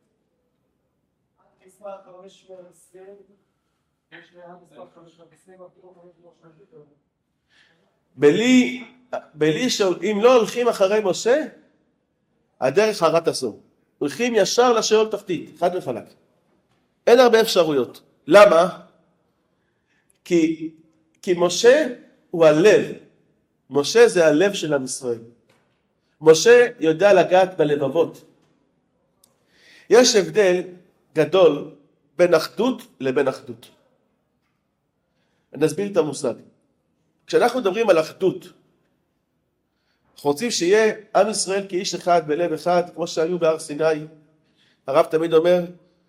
בלי, בלי שאם לא הולכים אחרי משה, הדרך הרת אסור. הולכים ישר לשאול תחתית, חד וחלק. אין הרבה אפשרויות. למה? כי, כי משה הוא הלב. משה זה הלב של עם ישראל. משה יודע לגעת בלבבות. יש הבדל גדול בין אחדות לבין אחדות. אני אסביר את המושג. כשאנחנו מדברים על אחדות, אנחנו רוצים שיהיה עם ישראל כאיש אחד בלב אחד, כמו שהיו בהר סיני. הרב תמיד אומר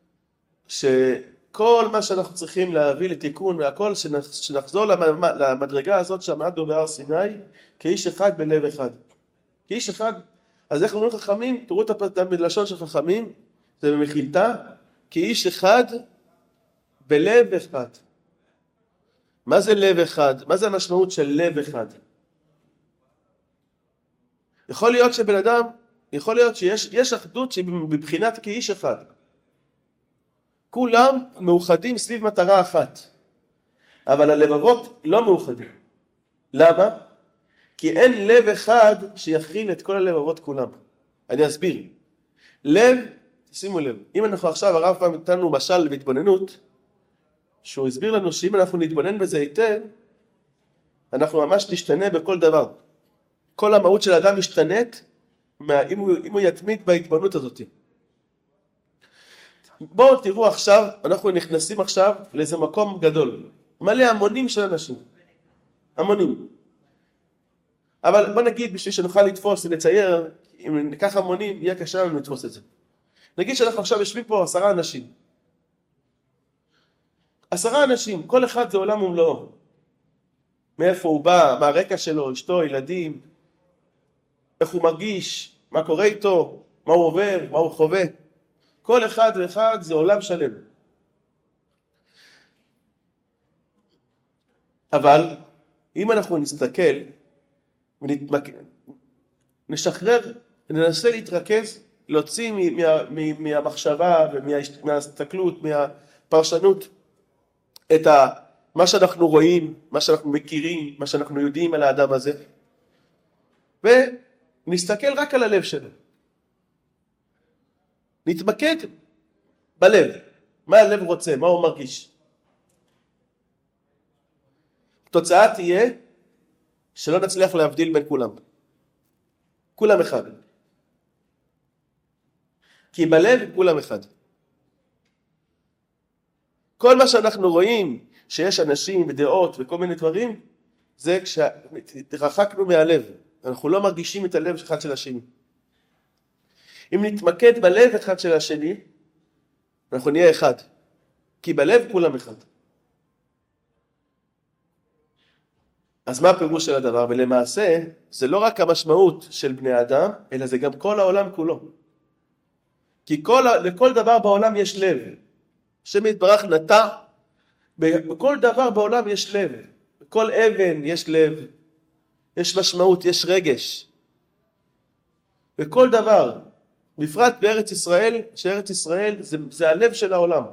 שכל מה שאנחנו צריכים להביא לתיקון והכל, שנחזור למדרגה הזאת שעמדנו בהר סיני, כאיש אחד בלב אחד. כאיש אחד. אז איך אומרים חכמים? תראו את הלשון של חכמים, זה במחילתא, כאיש אחד בלב אחד. מה זה לב אחד? מה זה המשמעות של לב אחד? יכול להיות שבן אדם, יכול להיות שיש יש אחדות שבבחינת כאיש אחד. כולם מאוחדים סביב מטרה אחת. אבל הלבבות לא מאוחדים. למה? כי אין לב אחד שיכיל את כל הלבבות כולם. אני אסביר. לב, שימו לב, אם אנחנו עכשיו, הרב פעם נתנו משל בהתבוננות, שהוא הסביר לנו שאם אנחנו נתבונן בזה היטב, אנחנו ממש נשתנה בכל דבר. כל המהות של האדם משתנית, אם הוא, אם הוא יתמיד בהתבוננות הזאת. בואו תראו עכשיו, אנחנו נכנסים עכשיו לאיזה מקום גדול, מלא המונים של אנשים, המונים. אבל בוא נגיד, בשביל שנוכל לתפוס ולצייר, אם ניקח המונים, יהיה קשה לנו לתפוס את זה. נגיד שאנחנו עכשיו יושבים פה עשרה אנשים. עשרה אנשים, כל אחד זה עולם ומלואו. מאיפה הוא בא, מה הרקע שלו, אשתו, ילדים, איך הוא מרגיש, מה קורה איתו, מה הוא עובר, מה הוא חווה. כל אחד ואחד זה עולם שלם. אבל אם אנחנו נסתכל ונשחרר, ננסה להתרכז, להוציא מה, מה, מהמחשבה ומההסתכלות, מהפרשנות, את ה, מה שאנחנו רואים, מה שאנחנו מכירים, מה שאנחנו יודעים על האדם הזה, ונסתכל רק על הלב שלו. נתמקד בלב, מה הלב רוצה, מה הוא מרגיש. התוצאה תהיה שלא נצליח להבדיל בין כולם. כולם אחד. כי בלב כולם אחד. כל מה שאנחנו רואים שיש אנשים ודעות וכל מיני דברים, זה כשרחקנו מהלב. אנחנו לא מרגישים את הלב אחד של השני. אם נתמקד בלב אחד של השני, אנחנו נהיה אחד. כי בלב כולם אחד. אז מה הפירוש של הדבר? ולמעשה, זה לא רק המשמעות של בני אדם, אלא זה גם כל העולם כולו. כי כל, לכל דבר בעולם יש לב. השם יתברך נטע, בכל דבר בעולם יש לב. בכל אבן יש לב. יש משמעות, יש רגש. בכל דבר. בפרט בארץ ישראל, שארץ ישראל זה, זה הלב של העולם.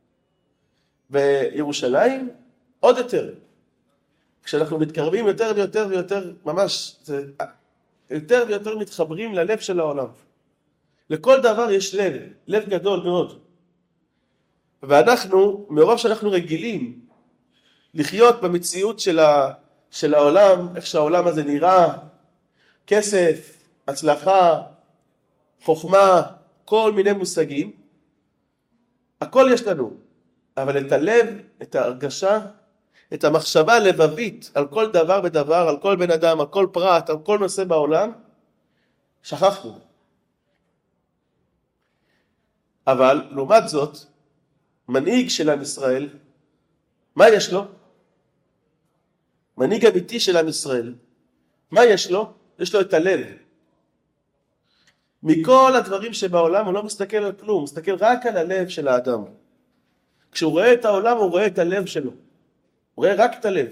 וירושלים עוד יותר. כשאנחנו מתקרבים יותר ויותר ויותר, ממש, זה, יותר ויותר מתחברים ללב של העולם. לכל דבר יש לב, לב גדול מאוד. ואנחנו, מרוב שאנחנו רגילים לחיות במציאות של, ה, של העולם, איך שהעולם הזה נראה, כסף, הצלחה, חוכמה, כל מיני מושגים, הכל יש לנו. אבל את הלב, את ההרגשה, את המחשבה הלבבית על כל דבר ודבר, על כל בן אדם, על כל פרט, על כל נושא בעולם, שכחנו. אבל לעומת זאת, מנהיג של עם ישראל, מה יש לו? מנהיג אמיתי של עם ישראל, מה יש לו? יש לו את הלב. מכל הדברים שבעולם הוא לא מסתכל על כלום, הוא מסתכל רק על הלב של האדם. כשהוא רואה את העולם הוא רואה את הלב שלו. הוא רואה רק את הלב.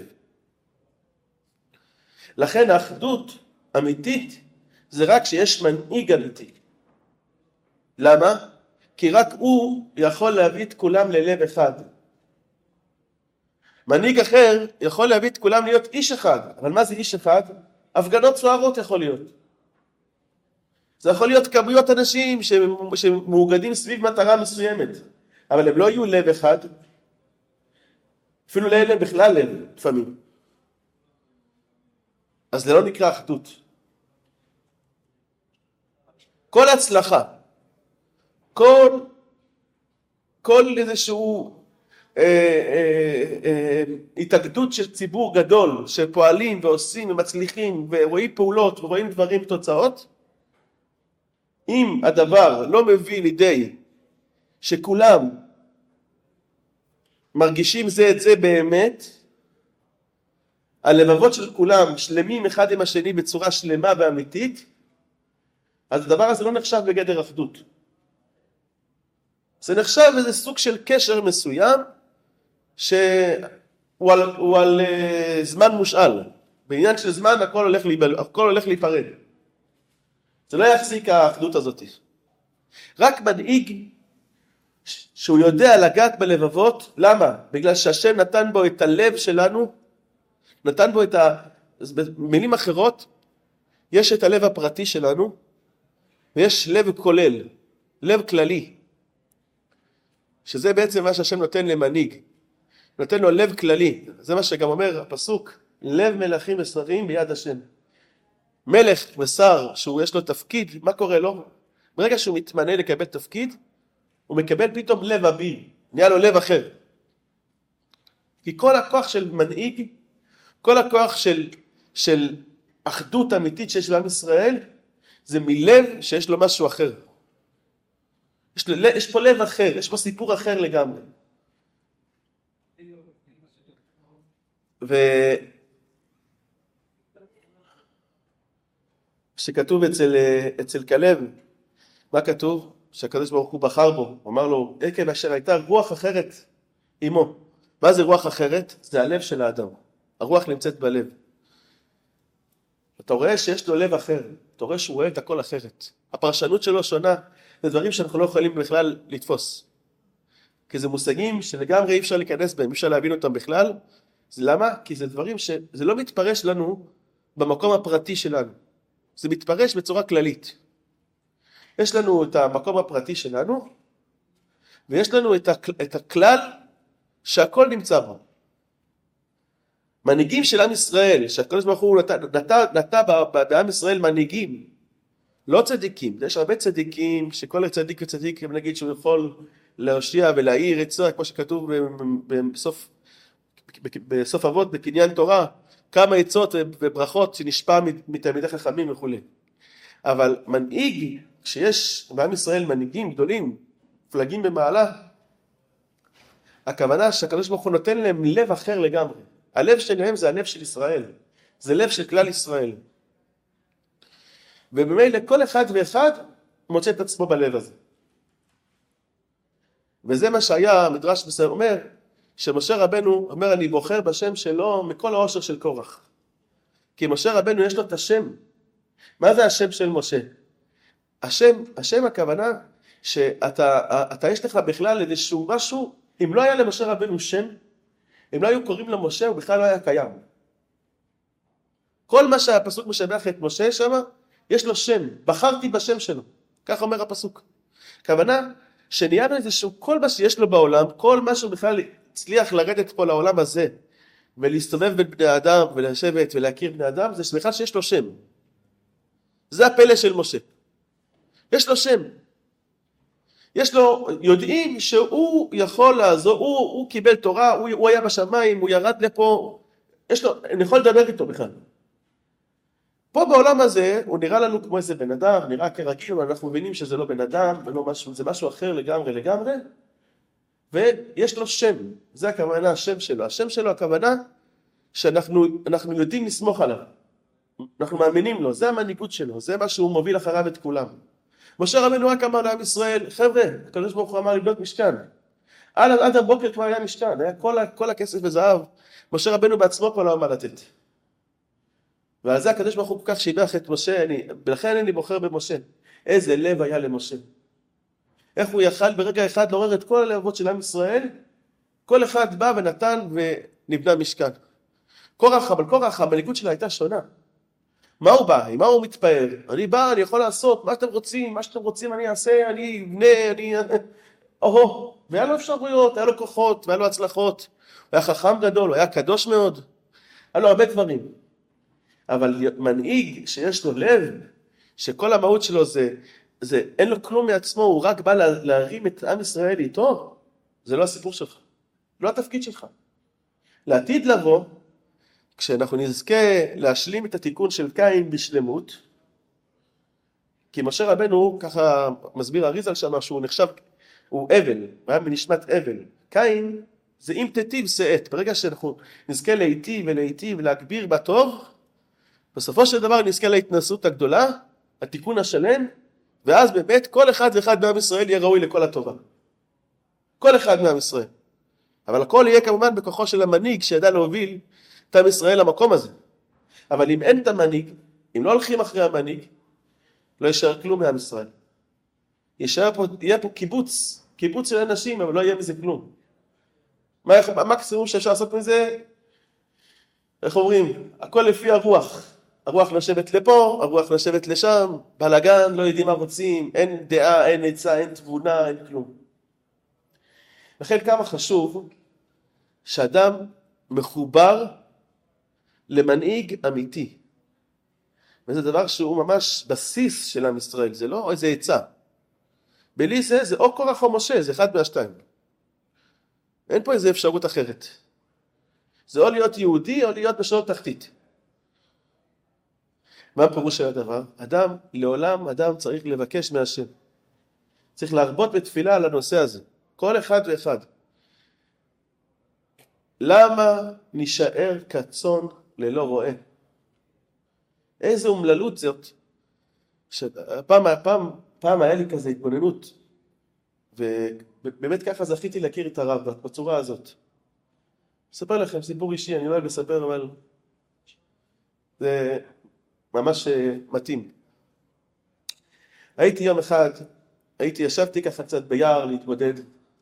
לכן האחדות אמיתית זה רק שיש מנהיג אמיתי. למה? כי רק הוא יכול להביא את כולם ללב אחד. מנהיג אחר יכול להביא את כולם להיות איש אחד. אבל מה זה איש אחד? הפגנות סוערות יכול להיות. זה יכול להיות כמויות אנשים שמאוגדים סביב מטרה מסוימת. אבל הם לא יהיו לב אחד. אפילו לאלה בכלל לב, לפעמים. אז זה לא נקרא אחדות. כל הצלחה, כל, כל איזשהו אה, אה, אה, התאגדות של ציבור גדול, שפועלים ועושים ומצליחים ורואים פעולות ורואים דברים תוצאות, אם הדבר לא מביא לידי שכולם מרגישים זה את זה באמת, הלבבות של כולם שלמים אחד עם השני בצורה שלמה ואמיתית, אז הדבר הזה לא נחשב בגדר אחדות. זה נחשב איזה סוג של קשר מסוים, שהוא על, הוא על uh, זמן מושאל. בעניין של זמן הכל הולך, להיבל, הכל הולך להיפרד. זה לא יחזיק האחדות הזאת. רק מנהיג שהוא יודע לגעת בלבבות, למה? בגלל שהשם נתן בו את הלב שלנו, נתן בו את ה... במילים אחרות, יש את הלב הפרטי שלנו, ויש לב כולל, לב כללי, שזה בעצם מה שהשם נותן למנהיג, נותן לו לב כללי, זה מה שגם אומר הפסוק, לב מלכים ושרים ביד השם. מלך ושר, שהוא יש לו תפקיד, מה קורה לו? ברגע שהוא מתמנה לקבל תפקיד, הוא מקבל פתאום לב אביר, נהיה לו לב אחר. כי כל הכוח של מנהיג, כל הכוח של, של אחדות אמיתית שיש לעם ישראל, זה מלב שיש לו משהו אחר. יש, לו, יש פה לב אחר, יש פה סיפור אחר לגמרי. ו... שכתוב אצל, אצל כלב, מה כתוב? שהקדוש ברוך הוא בחר בו, הוא אמר לו, עקב אשר הייתה רוח אחרת עמו. מה זה רוח אחרת? זה הלב של האדם. הרוח נמצאת בלב. אתה רואה שיש לו לב אחר, אתה רואה שהוא רואה את הכל אחרת. הפרשנות שלו שונה, זה דברים שאנחנו לא יכולים בכלל לתפוס. כי זה מושגים שלגמרי אי אפשר להיכנס בהם, אי אפשר להבין אותם בכלל. זה למה? כי זה דברים שזה לא מתפרש לנו במקום הפרטי שלנו. זה מתפרש בצורה כללית. יש לנו את המקום הפרטי שלנו, ויש לנו את הכלל שהכל נמצא בו. מנהיגים של עם ישראל, שהקדוש ברוך הוא נטע, נטע, נטע בעם ישראל מנהיגים, לא צדיקים. יש הרבה צדיקים, שכל צדיק וצדיק, נגיד שהוא יכול להושיע ולהאיר את זה, כמו שכתוב בסוף, בסוף אבות, בקניין תורה, כמה עצות וברכות שנשפע מתלמידי חכמים וכו'. אבל מנהיג, כשיש בעם ישראל מנהיגים גדולים, פלגים במעלה, הכוונה שהקדוש ברוך הוא נותן להם לב אחר לגמרי. הלב שלהם זה הלב של ישראל, זה לב של כלל ישראל. ובמילא כל אחד ואחד מוצא את עצמו בלב הזה. וזה מה שהיה המדרש בסדר אומר, שמשה רבנו אומר אני בוחר בשם שלו מכל העושר של קורח. כי משה רבנו יש לו את השם. מה זה השם של משה? השם, השם הכוונה שאתה אתה יש לך בכלל איזשהו משהו, אם לא היה למשה רבנו שם, אם לא היו קוראים למשה הוא בכלל לא היה קיים. כל מה שהפסוק משבח את משה שם, יש לו שם, בחרתי בשם שלו, כך אומר הפסוק. הכוונה שנהיה לו איזשהו, כל מה שיש לו בעולם, כל מה שהוא בכלל הצליח לרדת פה לעולם הזה, ולהסתובב בין בני אדם ולשבת ולהכיר בני אדם, זה בכלל שיש לו שם. זה הפלא של משה. יש לו שם. יש לו, יודעים שהוא יכול לעזור, הוא, הוא קיבל תורה, הוא, הוא היה בשמיים, הוא ירד לפה, יש לו, אני יכול לדבר איתו בכלל. פה בעולם הזה, הוא נראה לנו כמו איזה בן אדם, נראה כרגיל, אבל אנחנו מבינים שזה לא בן אדם, ולא משהו, זה משהו אחר לגמרי לגמרי, ויש לו שם, זה הכוונה, השם שלו. השם שלו הכוונה שאנחנו אנחנו יודעים לסמוך עליו. אנחנו מאמינים לו, זה המנהיגות שלו, זה מה שהוא מוביל אחריו את כולם. משה רבנו רק אמר לעם ישראל, חבר'ה, הקדוש ברוך הוא אמר לבנות משכן. עד, עד הבוקר כבר היה משכן, היה כל, כל הכסף וזהב, משה רבנו בעצמו כבר לא אמר לתת. ועל זה הקדוש ברוך הוא כל כך שיבח את משה, אני, ולכן אני בוחר במשה. איזה לב היה למשה. איך הוא יכל ברגע אחד לעורר את כל הלבבות של עם ישראל, כל אחד בא ונתן ונבנה משכן. קורח, אבל קורח, המנהיגות שלה הייתה שונה. מה הוא בא? עם מה הוא מתפאר? אני בא, אני יכול לעשות, מה שאתם רוצים, מה שאתם רוצים אני אעשה, אני אבנה, אני... אוהו, והיה לו אפשרויות, היה לו כוחות, והיה לו הצלחות, הוא היה חכם גדול, הוא היה קדוש מאוד, היה לו הרבה דברים. אבל מנהיג שיש לו לב, שכל המהות שלו זה, זה אין לו כלום מעצמו, הוא רק בא להרים את עם ישראל איתו, זה לא הסיפור שלך, לא התפקיד שלך. לעתיד לבוא, כשאנחנו נזכה להשלים את התיקון של קין בשלמות, כי משה רבנו, ככה מסביר אריזל שם, שהוא נחשב, הוא אבל, הוא היה מנשמת אבל. קין זה אם תיטיב שאת, ברגע שאנחנו נזכה להיטיב ולהיטיב ולהגביר בטוב, בסופו של דבר נזכה להתנסות הגדולה, התיקון השלם, ואז באמת כל אחד ואחד מעם ישראל יהיה ראוי לכל הטובה. כל אחד מעם ישראל. אבל הכל יהיה כמובן בכוחו של המנהיג שידע להוביל את עם ישראל למקום הזה. אבל אם אין את המנהיג, אם לא הולכים אחרי המנהיג, לא יישאר כלום מעם ישראל. יישאר פה, יהיה פה קיבוץ, קיבוץ של אנשים, אבל לא יהיה מזה כלום. מה המקסימום שאפשר לעשות מזה? איך אומרים? הכל לפי הרוח. הרוח נשבת לפה, הרוח נשבת לשם, בלגן, לא יודעים מה רוצים, אין דעה, אין עצה, אין תבונה, אין כלום. לכן כמה חשוב שאדם מחובר למנהיג אמיתי. וזה דבר שהוא ממש בסיס של עם ישראל, זה לא איזה עצה. בלי זה, זה או קורח או משה, זה אחד מהשתיים. אין פה איזה אפשרות אחרת. זה או להיות יהודי או להיות בשנות תחתית. מה פירוש של הדבר? אדם, לעולם אדם צריך לבקש מהשם. צריך להרבות בתפילה על הנושא הזה. כל אחד ואחד. למה נשאר כצאן ללא רועה? איזו אומללות זאת. פעם, פעם, פעם היה לי כזה התבוננות. ובאמת ככה זכיתי להכיר את הרב בצורה הזאת. אספר לכם סיפור אישי, אני לא אוהב לספר, אבל זה ממש מתאים. הייתי יום אחד, הייתי, ישבתי ככה קצת ביער להתמודד.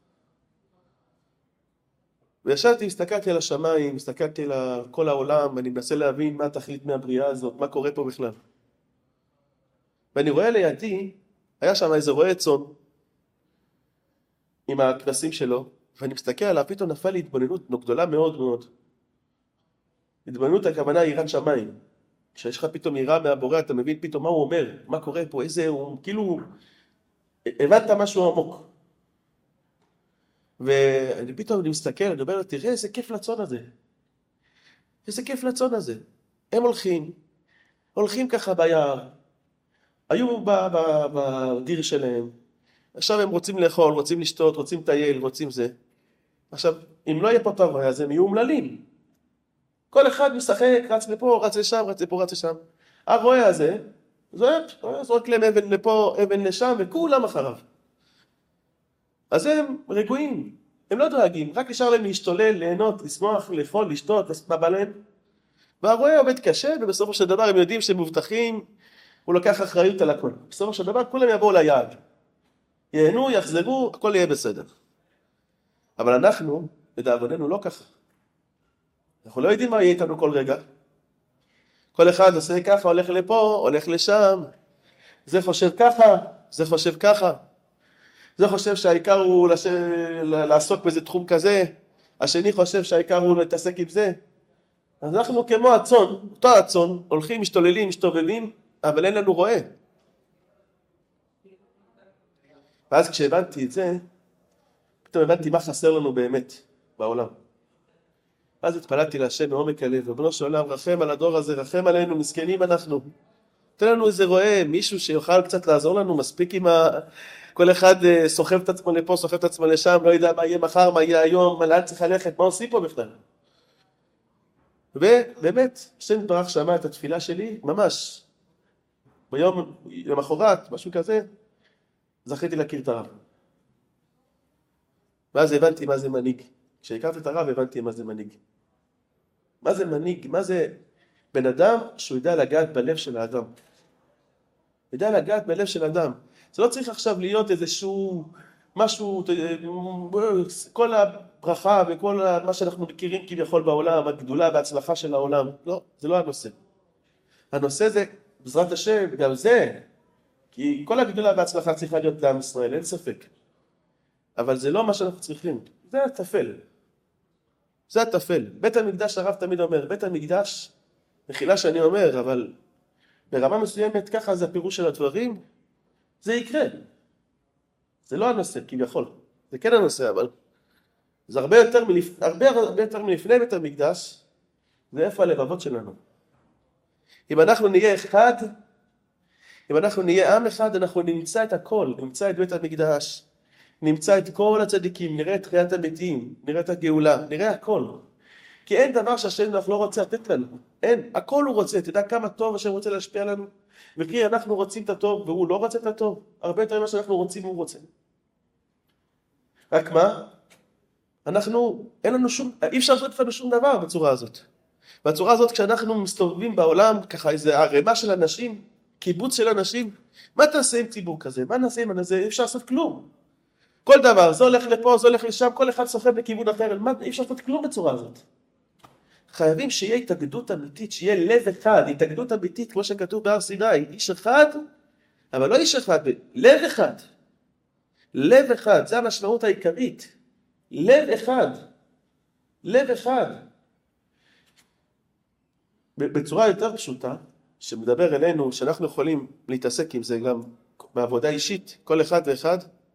וישבתי, הסתכלתי על השמיים, הסתכלתי על כל העולם, ואני מנסה להבין מה התכלית מהבריאה הזאת, מה קורה פה בכלל. ואני רואה לידי, היה שם איזה רועה צאן, עם הכבשים שלו, ואני מסתכל עליו, פתאום נפל לי התבוננות גדולה מאוד מאוד. התבוננות הכוונה היא יראת שמיים. כשיש לך פתאום יראה מהבורא, אתה מבין פתאום מה הוא אומר, מה קורה פה, איזה, הוא כאילו, הבנת משהו עמוק. ואני פתאום אני מסתכל, אני אומר, תראה איזה כיף לצאן הזה. איזה כיף לצאן הזה. הם הולכים, הולכים ככה ביער, היו בדיר שלהם, עכשיו הם רוצים לאכול, רוצים לשתות, רוצים לטייל, רוצים זה. עכשיו, אם לא יהיה פה טוב, אז הם יהיו אומללים. כל אחד משחק, רץ לפה, רץ לשם, רץ לפה, רץ לשם. הרועה הזה, זורק להם אבן לפה, אבן לשם, וכולם אחריו. אז הם רגועים, הם לא דואגים, רק נשאר להם להשתולל, ליהנות, לשמוח, לאכול, לשתות, מה בא להם. והרועה עובד קשה, ובסופו של דבר הם יודעים שהם מובטחים, הוא לוקח אחריות על הכל. בסופו של דבר כולם יבואו ליעד. ייהנו, יחזרו, הכל יהיה בסדר. אבל אנחנו, לדאבוננו, לא ככה. אנחנו לא יודעים מה יהיה איתנו כל רגע. כל אחד עושה ככה, הולך לפה, הולך לשם. זה חושב ככה, זה חושב ככה. זה חושב שהעיקר הוא לש... לעסוק באיזה תחום כזה. השני חושב שהעיקר הוא להתעסק עם זה. אז אנחנו כמו הצאן, אותו הצאן, הולכים, משתוללים, משתובבים, אבל אין לנו רועה. ואז כשהבנתי את זה, פתאום הבנתי מה חסר לנו באמת בעולם. ואז התפללתי להשם מעומק הלב, ריבונו של עולם, רחם על הדור הזה, רחם עלינו, מסכנים אנחנו. תן לנו איזה רועה, מישהו שיוכל קצת לעזור לנו, מספיק עם ה... כל אחד סוחב את עצמו לפה, סוחב את עצמו לשם, לא יודע מה יהיה מחר, מה יהיה היום, מה לאן צריך ללכת, מה עושים פה בכלל. ובאמת, השם יתברך שמע את התפילה שלי, ממש. ביום למחרת, משהו כזה, זכיתי להכיר את הרב. ואז הבנתי מה זה מנהיג. כשהכרתי את הרב הבנתי מה זה מנהיג. מה זה מנהיג? מה זה בן אדם שהוא יודע לגעת בלב של האדם. יודע לגעת בלב של אדם. זה לא צריך עכשיו להיות איזשהו משהו, כל הברכה וכל מה שאנחנו מכירים כביכול בעולם, הגדולה וההצלחה של העולם. לא, זה לא הנושא. הנושא זה, בעזרת השם, גם זה, כי כל הגדולה וההצלחה צריכה להיות לעם ישראל, אין ספק. אבל זה לא מה שאנחנו צריכים. זה התפל. זה התפל. בית המקדש, הרב תמיד אומר, בית המקדש, מחילה שאני אומר, אבל ברמה מסוימת ככה זה הפירוש של הדברים, זה יקרה. זה לא הנושא, כביכול. זה כן הנושא, אבל זה הרבה יותר, מלפ... הרבה, הרבה יותר מלפני בית המקדש, זה איפה הלבבות שלנו. אם אנחנו נהיה אחד, אם אנחנו נהיה עם אחד, אנחנו נמצא את הכל, נמצא את בית המקדש, נמצא את כל הצדיקים, נראה את חיית המתים, נראה את הגאולה, נראה הכל. כי אין דבר שהשם לא רוצה לתת לנו. אין, הכל הוא רוצה. תדע כמה טוב השם רוצה להשפיע לנו. וכי אנחנו רוצים את הטוב והוא לא רוצה את הטוב. הרבה יותר ממה שאנחנו רוצים הוא רוצה. רק מה? אנחנו, אין לנו שום, אי אפשר לעשות לנו שום דבר בצורה הזאת. בצורה הזאת כשאנחנו מסתובבים בעולם, ככה איזה ערימה של אנשים, קיבוץ של אנשים, מה תעשה עם ציבור כזה? מה נעשה עם זה? אי אפשר לעשות כלום. כל דבר, זה הולך לפה, זה הולך לשם, כל אחד סוחב לכיוון אחר, מה, אי אפשר לעשות כלום בצורה הזאת. חייבים שיהיה התאגדות אמיתית, שיהיה לב אחד, התאגדות אמיתית, כמו שכתוב בהר סיני, איש אחד, אבל לא איש אחד, לב אחד. לב אחד, זה המשמעות העיקרית. לב אחד. לב אחד. בצורה יותר פשוטה, שמדבר אלינו, שאנחנו יכולים להתעסק עם זה גם בעבודה אישית, כל אחד ואחד,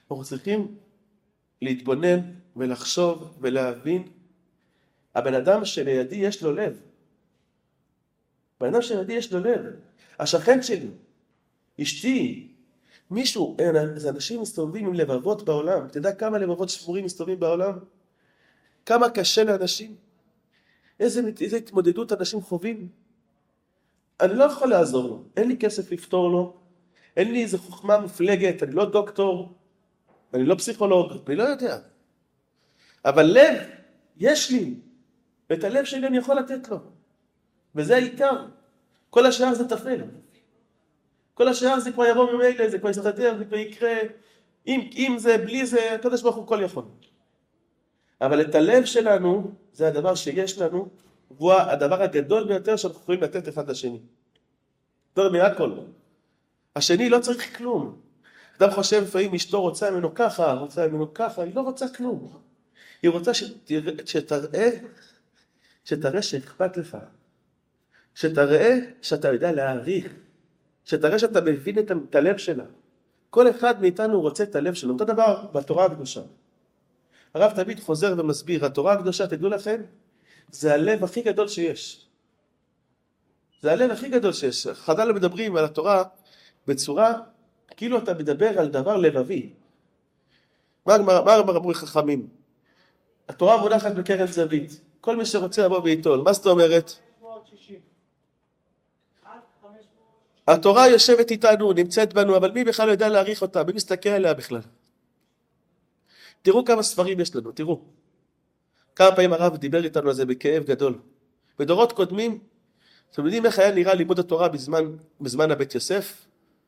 אנחנו צריכים להתבונן ולחשוב ולהבין, הבן אדם שלידי יש לו לב. הבן אדם שלידי יש לו לב. השכן שלי, אשתי, מישהו, זה אנשים מסתובבים עם לבבות בעולם. אתה יודע כמה לבבות שבורים מסתובבים בעולם? כמה קשה לאנשים? איזה, איזה התמודדות אנשים חווים? אני לא יכול לעזור לו, אין לי כסף לפתור לו, אין לי איזו חוכמה מופלגת, אני לא דוקטור, אני לא פסיכולוג, אני לא יודע. אבל לב, יש לי, ואת הלב שלי אני יכול לתת לו. וזה העיקר. כל השאר זה תפל. כל השאר זה כבר יבוא ממילא, זה כבר יסתדר, זה כבר יקרה. אם, אם זה, בלי זה, הקדוש ברוך הוא כל יכול. אבל את הלב שלנו, זה הדבר שיש לנו, והוא הדבר הגדול ביותר שאנחנו יכולים לתת אחד לשני. יותר מהכל. השני לא צריך כלום. אדם חושב לפעמים אשתו רוצה ממנו ככה, רוצה ממנו ככה, היא לא רוצה כלום. היא רוצה שתראה, שתראה, שתראה שאכפת לך. שתראה שאתה יודע להעריך. שתראה שאתה מבין את הלב שלה. כל אחד מאיתנו רוצה את הלב שלו. אותו דבר בתורה הקדושה. הרב תמיד חוזר ומסביר, התורה הקדושה, תדעו לכם, זה הלב הכי גדול שיש. זה הלב הכי גדול שיש. חז"ל מדברים על התורה בצורה, כאילו אתה מדבר על דבר לבבי. מה, מה, מה אמרו חכמים? התורה מונחת בקרן זווית. כל מי שרוצה לבוא ואיתול. מה זאת אומרת? התורה יושבת איתנו, נמצאת בנו, אבל מי בכלל יודע להעריך אותה? מי מסתכל עליה בכלל? תראו כמה ספרים יש לנו, תראו. כמה פעמים הרב דיבר איתנו על זה בכאב גדול. בדורות קודמים, אתם יודעים איך היה נראה לימוד התורה בזמן, בזמן הבית יוסף?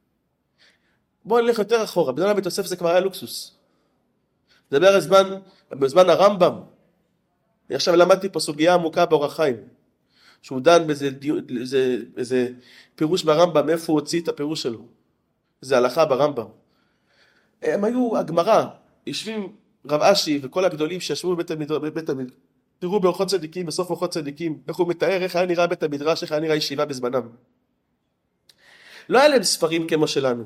בואו נלך יותר אחורה, בזמן הבית יוסף זה כבר היה לוקסוס. נדבר על זמן, בזמן הרמב"ם. אני עכשיו למדתי פה סוגיה עמוקה באורח חיים. שהוא דן באיזה, באיזה, באיזה פירוש ברמב"ם, מאיפה הוא הוציא את הפירוש שלו. זה הלכה ברמב"ם. הם היו הגמרא, יושבים רב אשי וכל הגדולים שישבו בבית המדרש, בבית המדרש. תראו באורחות צדיקים, בסוף אורחות צדיקים, איך הוא מתאר, איך היה נראה בית המדרש, איך היה נראה ישיבה בזמנם. לא היה להם ספרים כמו שלנו.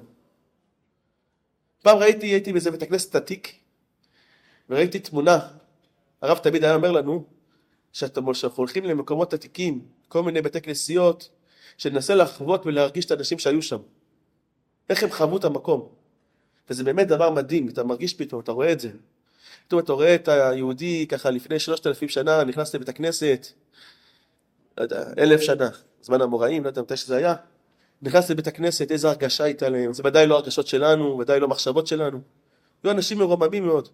פעם ראיתי, הייתי באיזה בית הכנסת עתיק, וראיתי תמונה. הרב תמיד היה אומר לנו, שאנחנו הולכים למקומות עתיקים, כל מיני בתי כנסיות, שננסה לחוות ולהרגיש את האנשים שהיו שם. איך הם חוו את המקום. וזה באמת דבר מדהים, אתה מרגיש פתאום, אתה רואה את זה. פתאום אתה רואה את היהודי ככה לפני שלושת אלפים שנה, נכנס לבית הכנסת, לא יודע, אלף שנה, זמן המוראים, לא יודע מתי שזה היה, נכנס לבית הכנסת, איזו הרגשה הייתה להם, זה ודאי לא הרגשות שלנו, ודאי לא מחשבות שלנו. היו אנשים מרוממים מאוד.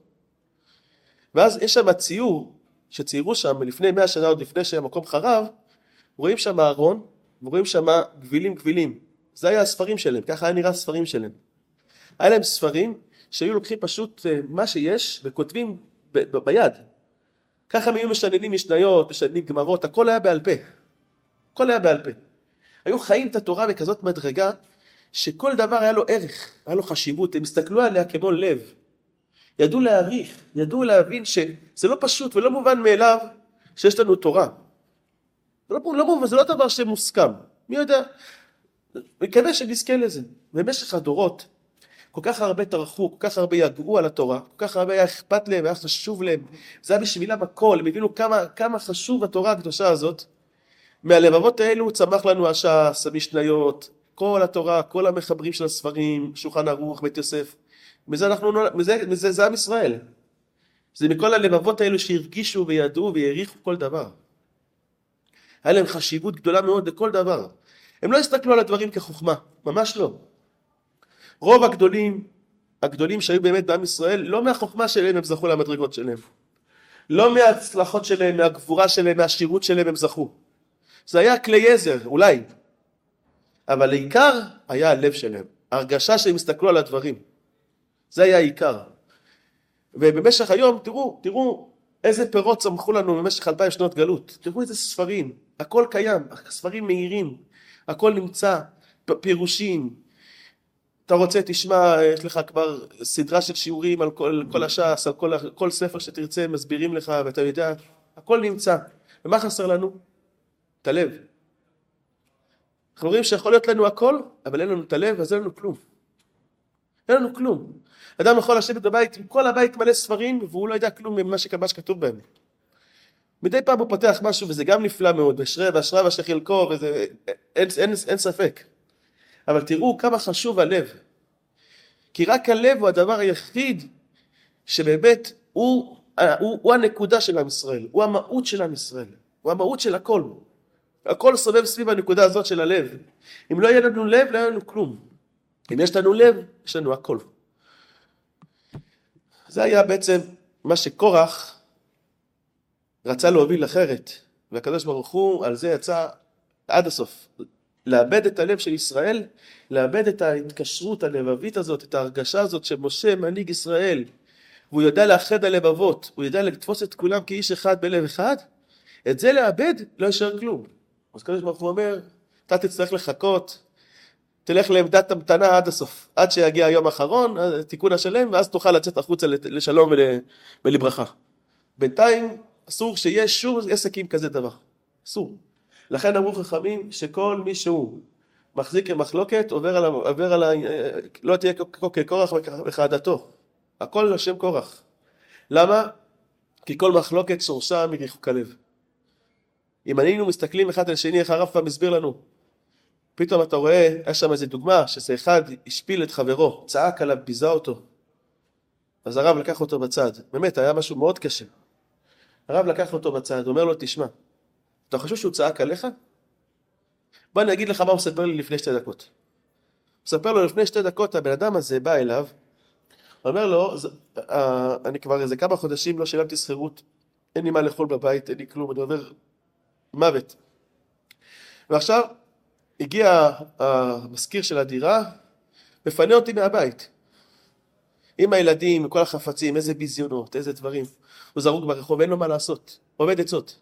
ואז יש שם ציור, שציירו שם לפני מאה שנה, עוד לפני שהמקום חרב, רואים שם ארון, ורואים שם גבילים גבילים. זה היה הספרים שלהם, ככה היה נראה הספרים שלהם. היה להם ספרים שהיו לוקחים פשוט מה שיש וכותבים ב- ב- ביד. ככה הם היו משננים משניות, משננים גמרות, הכל היה בעל פה. הכל היה בעל פה. היו חיים את התורה בכזאת מדרגה, שכל דבר היה לו ערך, היה לו חשיבות, הם הסתכלו עליה כמו לב. ידעו להעריך, ידעו להבין שזה לא פשוט ולא מובן מאליו שיש לנו תורה. זה לא, לא מובן, זה לא דבר שמוסכם. מי יודע? מקווה שנזכה לזה. במשך הדורות, כל כך הרבה טרחו, כל כך הרבה יגעו על התורה, כל כך הרבה היה אכפת להם, היה חשוב להם. זה היה בשבילם הכל, הם הבינו כמה, כמה חשוב התורה הקדושה הזאת. מהלבבות האלו צמח לנו הש"ס, המשניות, כל התורה, כל המחברים של הספרים, שולחן ערוך, בית יוסף. מזה אנחנו, מזה, מזה זה עם ישראל. זה מכל הלבבות האלו שהרגישו וידעו והעריכו כל דבר. היה להם חשיבות גדולה מאוד לכל דבר. הם לא הסתכלו על הדברים כחוכמה, ממש לא. רוב הגדולים, הגדולים שהיו באמת בעם ישראל, לא מהחוכמה שלהם הם זכו למדרגות שלהם. לא מההצלחות שלהם, מהגבורה שלהם, מהשירות שלהם הם זכו. זה היה כלי עזר, אולי. אבל העיקר היה הלב שלהם. ההרגשה שהם הסתכלו על הדברים. זה היה העיקר. ובמשך היום, תראו, תראו איזה פירות צמחו לנו במשך אלפיים שנות גלות. תראו איזה ספרים. הכל קיים, ספרים מהירים. הכל נמצא, פירושים. אתה רוצה, תשמע, יש לך כבר סדרה של שיעורים על כל, כל הש"ס, על כל, כל ספר שתרצה, מסבירים לך, ואתה יודע, הכל נמצא. ומה חסר לנו? את הלב. אנחנו רואים שיכול להיות לנו הכל, אבל אין לנו את הלב, אז אין לנו כלום. אין לנו כלום. אדם יכול לשבת בבית, עם כל הבית מלא ספרים, והוא לא יודע כלום ממה שכתוב בהם. מדי פעם הוא פותח משהו, וזה גם נפלא מאוד, ואשרי ואשריו אשר חלקו, וזה, אין, אין, אין ספק. אבל תראו כמה חשוב הלב. כי רק הלב הוא הדבר היחיד שבאמת הוא, הוא, הוא הנקודה של עם ישראל, הוא המהות של עם ישראל, הוא המהות של הכל. הכל סובב סביב הנקודה הזאת של הלב. אם לא יהיה לנו לב, לא יהיה לנו כלום. אם יש לנו לב, יש לנו הכל. זה היה בעצם מה שקורח רצה להוביל אחרת, והקדוש ברוך הוא על זה יצא עד הסוף. לאבד את הלב של ישראל, לאבד את ההתקשרות הלבבית הזאת, את ההרגשה הזאת שמשה מנהיג ישראל, והוא יודע לאחד הלבבות, הוא יודע לתפוס את כולם כאיש אחד בלב אחד, את זה לאבד לא יישאר כלום. אז הקדוש ברוך הוא אומר, אתה תצטרך לחכות, תלך לעמדת המתנה עד הסוף, עד שיגיע היום האחרון, תיקון השלם, ואז תוכל לצאת החוצה לשלום ולברכה. בינתיים אסור שיהיה שום עסק עם כזה דבר, אסור. לכן אמרו חכמים שכל מי שהוא מחזיק במחלוקת עובר על, עובר על, לא תהיה כקורח וכעדתו, הכל לשם קורח. למה? כי כל מחלוקת שורשה מריחוק הלב. אם היינו מסתכלים אחד על שני, איך הרב פעם מסביר לנו, פתאום אתה רואה, יש שם איזו דוגמה, שזה אחד השפיל את חברו, צעק עליו, ביזה אותו. אז הרב לקח אותו בצד, באמת היה משהו מאוד קשה. הרב לקח אותו בצד, אומר לו, תשמע, אתה חושב שהוא צעק עליך? בוא אני אגיד לך מה הוא מספר לי לפני שתי דקות. הוא מספר לו לפני שתי דקות, הבן אדם הזה בא אליו, הוא אומר לו, אני כבר איזה כמה חודשים לא שילמתי שכירות, אין לי מה לאכול בבית, אין לי כלום, אני עובר מוות. ועכשיו הגיע המזכיר של הדירה, מפנה אותי מהבית. עם הילדים, עם כל החפצים, איזה ביזיונות, איזה דברים. הוא זרוק ברחוב, אין לו מה לעשות, עובד עצות.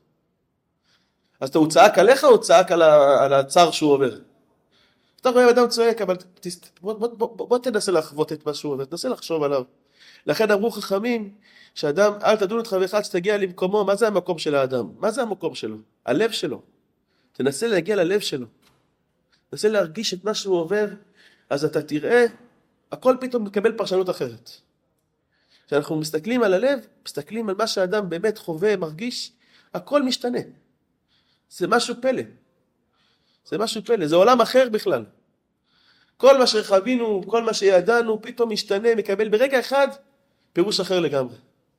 אז הוא צעק עליך או צעק על, ה, על הצער שהוא עובר? אתה רואה אדם צועק, אבל בוא, בוא, בוא, בוא, בוא תנסה לחוות את מה שהוא עובר, תנסה לחשוב עליו. לכן אמרו חכמים, שאדם, אל תדון אותך ואחד שתגיע למקומו, מה זה המקום של האדם? מה זה המקום שלו? הלב שלו. תנסה להגיע ללב שלו. תנסה להרגיש את מה שהוא עובר, אז אתה תראה, הכל פתאום מקבל פרשנות אחרת. כשאנחנו מסתכלים על הלב, מסתכלים על מה שהאדם באמת חווה, מרגיש, הכל משתנה. זה משהו פלא. זה משהו פלא, זה עולם אחר בכלל. כל מה שחווינו, כל מה שידענו, פתאום משתנה, מקבל ברגע אחד פירוש אחר לגמרי.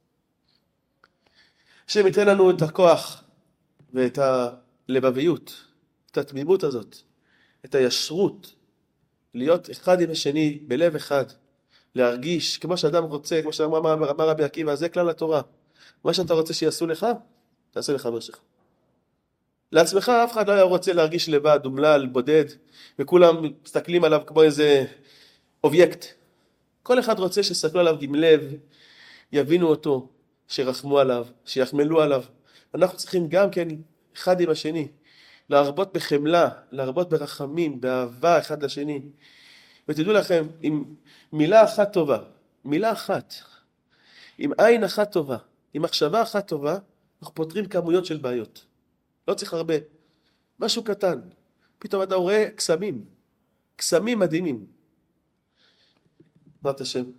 השם ייתן לנו את הכוח ואת הלבביות, את התמימות הזאת, את הישרות, להיות אחד עם השני בלב אחד, להרגיש כמו שאדם רוצה, כמו שאמר רבי עקיבא, זה כלל התורה. מה שאתה רוצה שיעשו לך, תעשה לחבר שלך. לעצמך אף אחד לא היה רוצה להרגיש לבד, אומלל, בודד, וכולם מסתכלים עליו כמו איזה אובייקט. כל אחד רוצה שסתכלו עליו עם לב, יבינו אותו, שרחמו עליו, שיחמלו עליו. אנחנו צריכים גם כן, אחד עם השני, להרבות בחמלה, להרבות ברחמים, באהבה אחד לשני. ותדעו לכם, עם מילה אחת טובה, מילה אחת, עם עין אחת טובה, עם מחשבה אחת טובה, אנחנו פותרים כמויות של בעיות. לא צריך הרבה. משהו קטן. פתאום אתה רואה קסמים. קסמים מדהימים. בעזרת השם.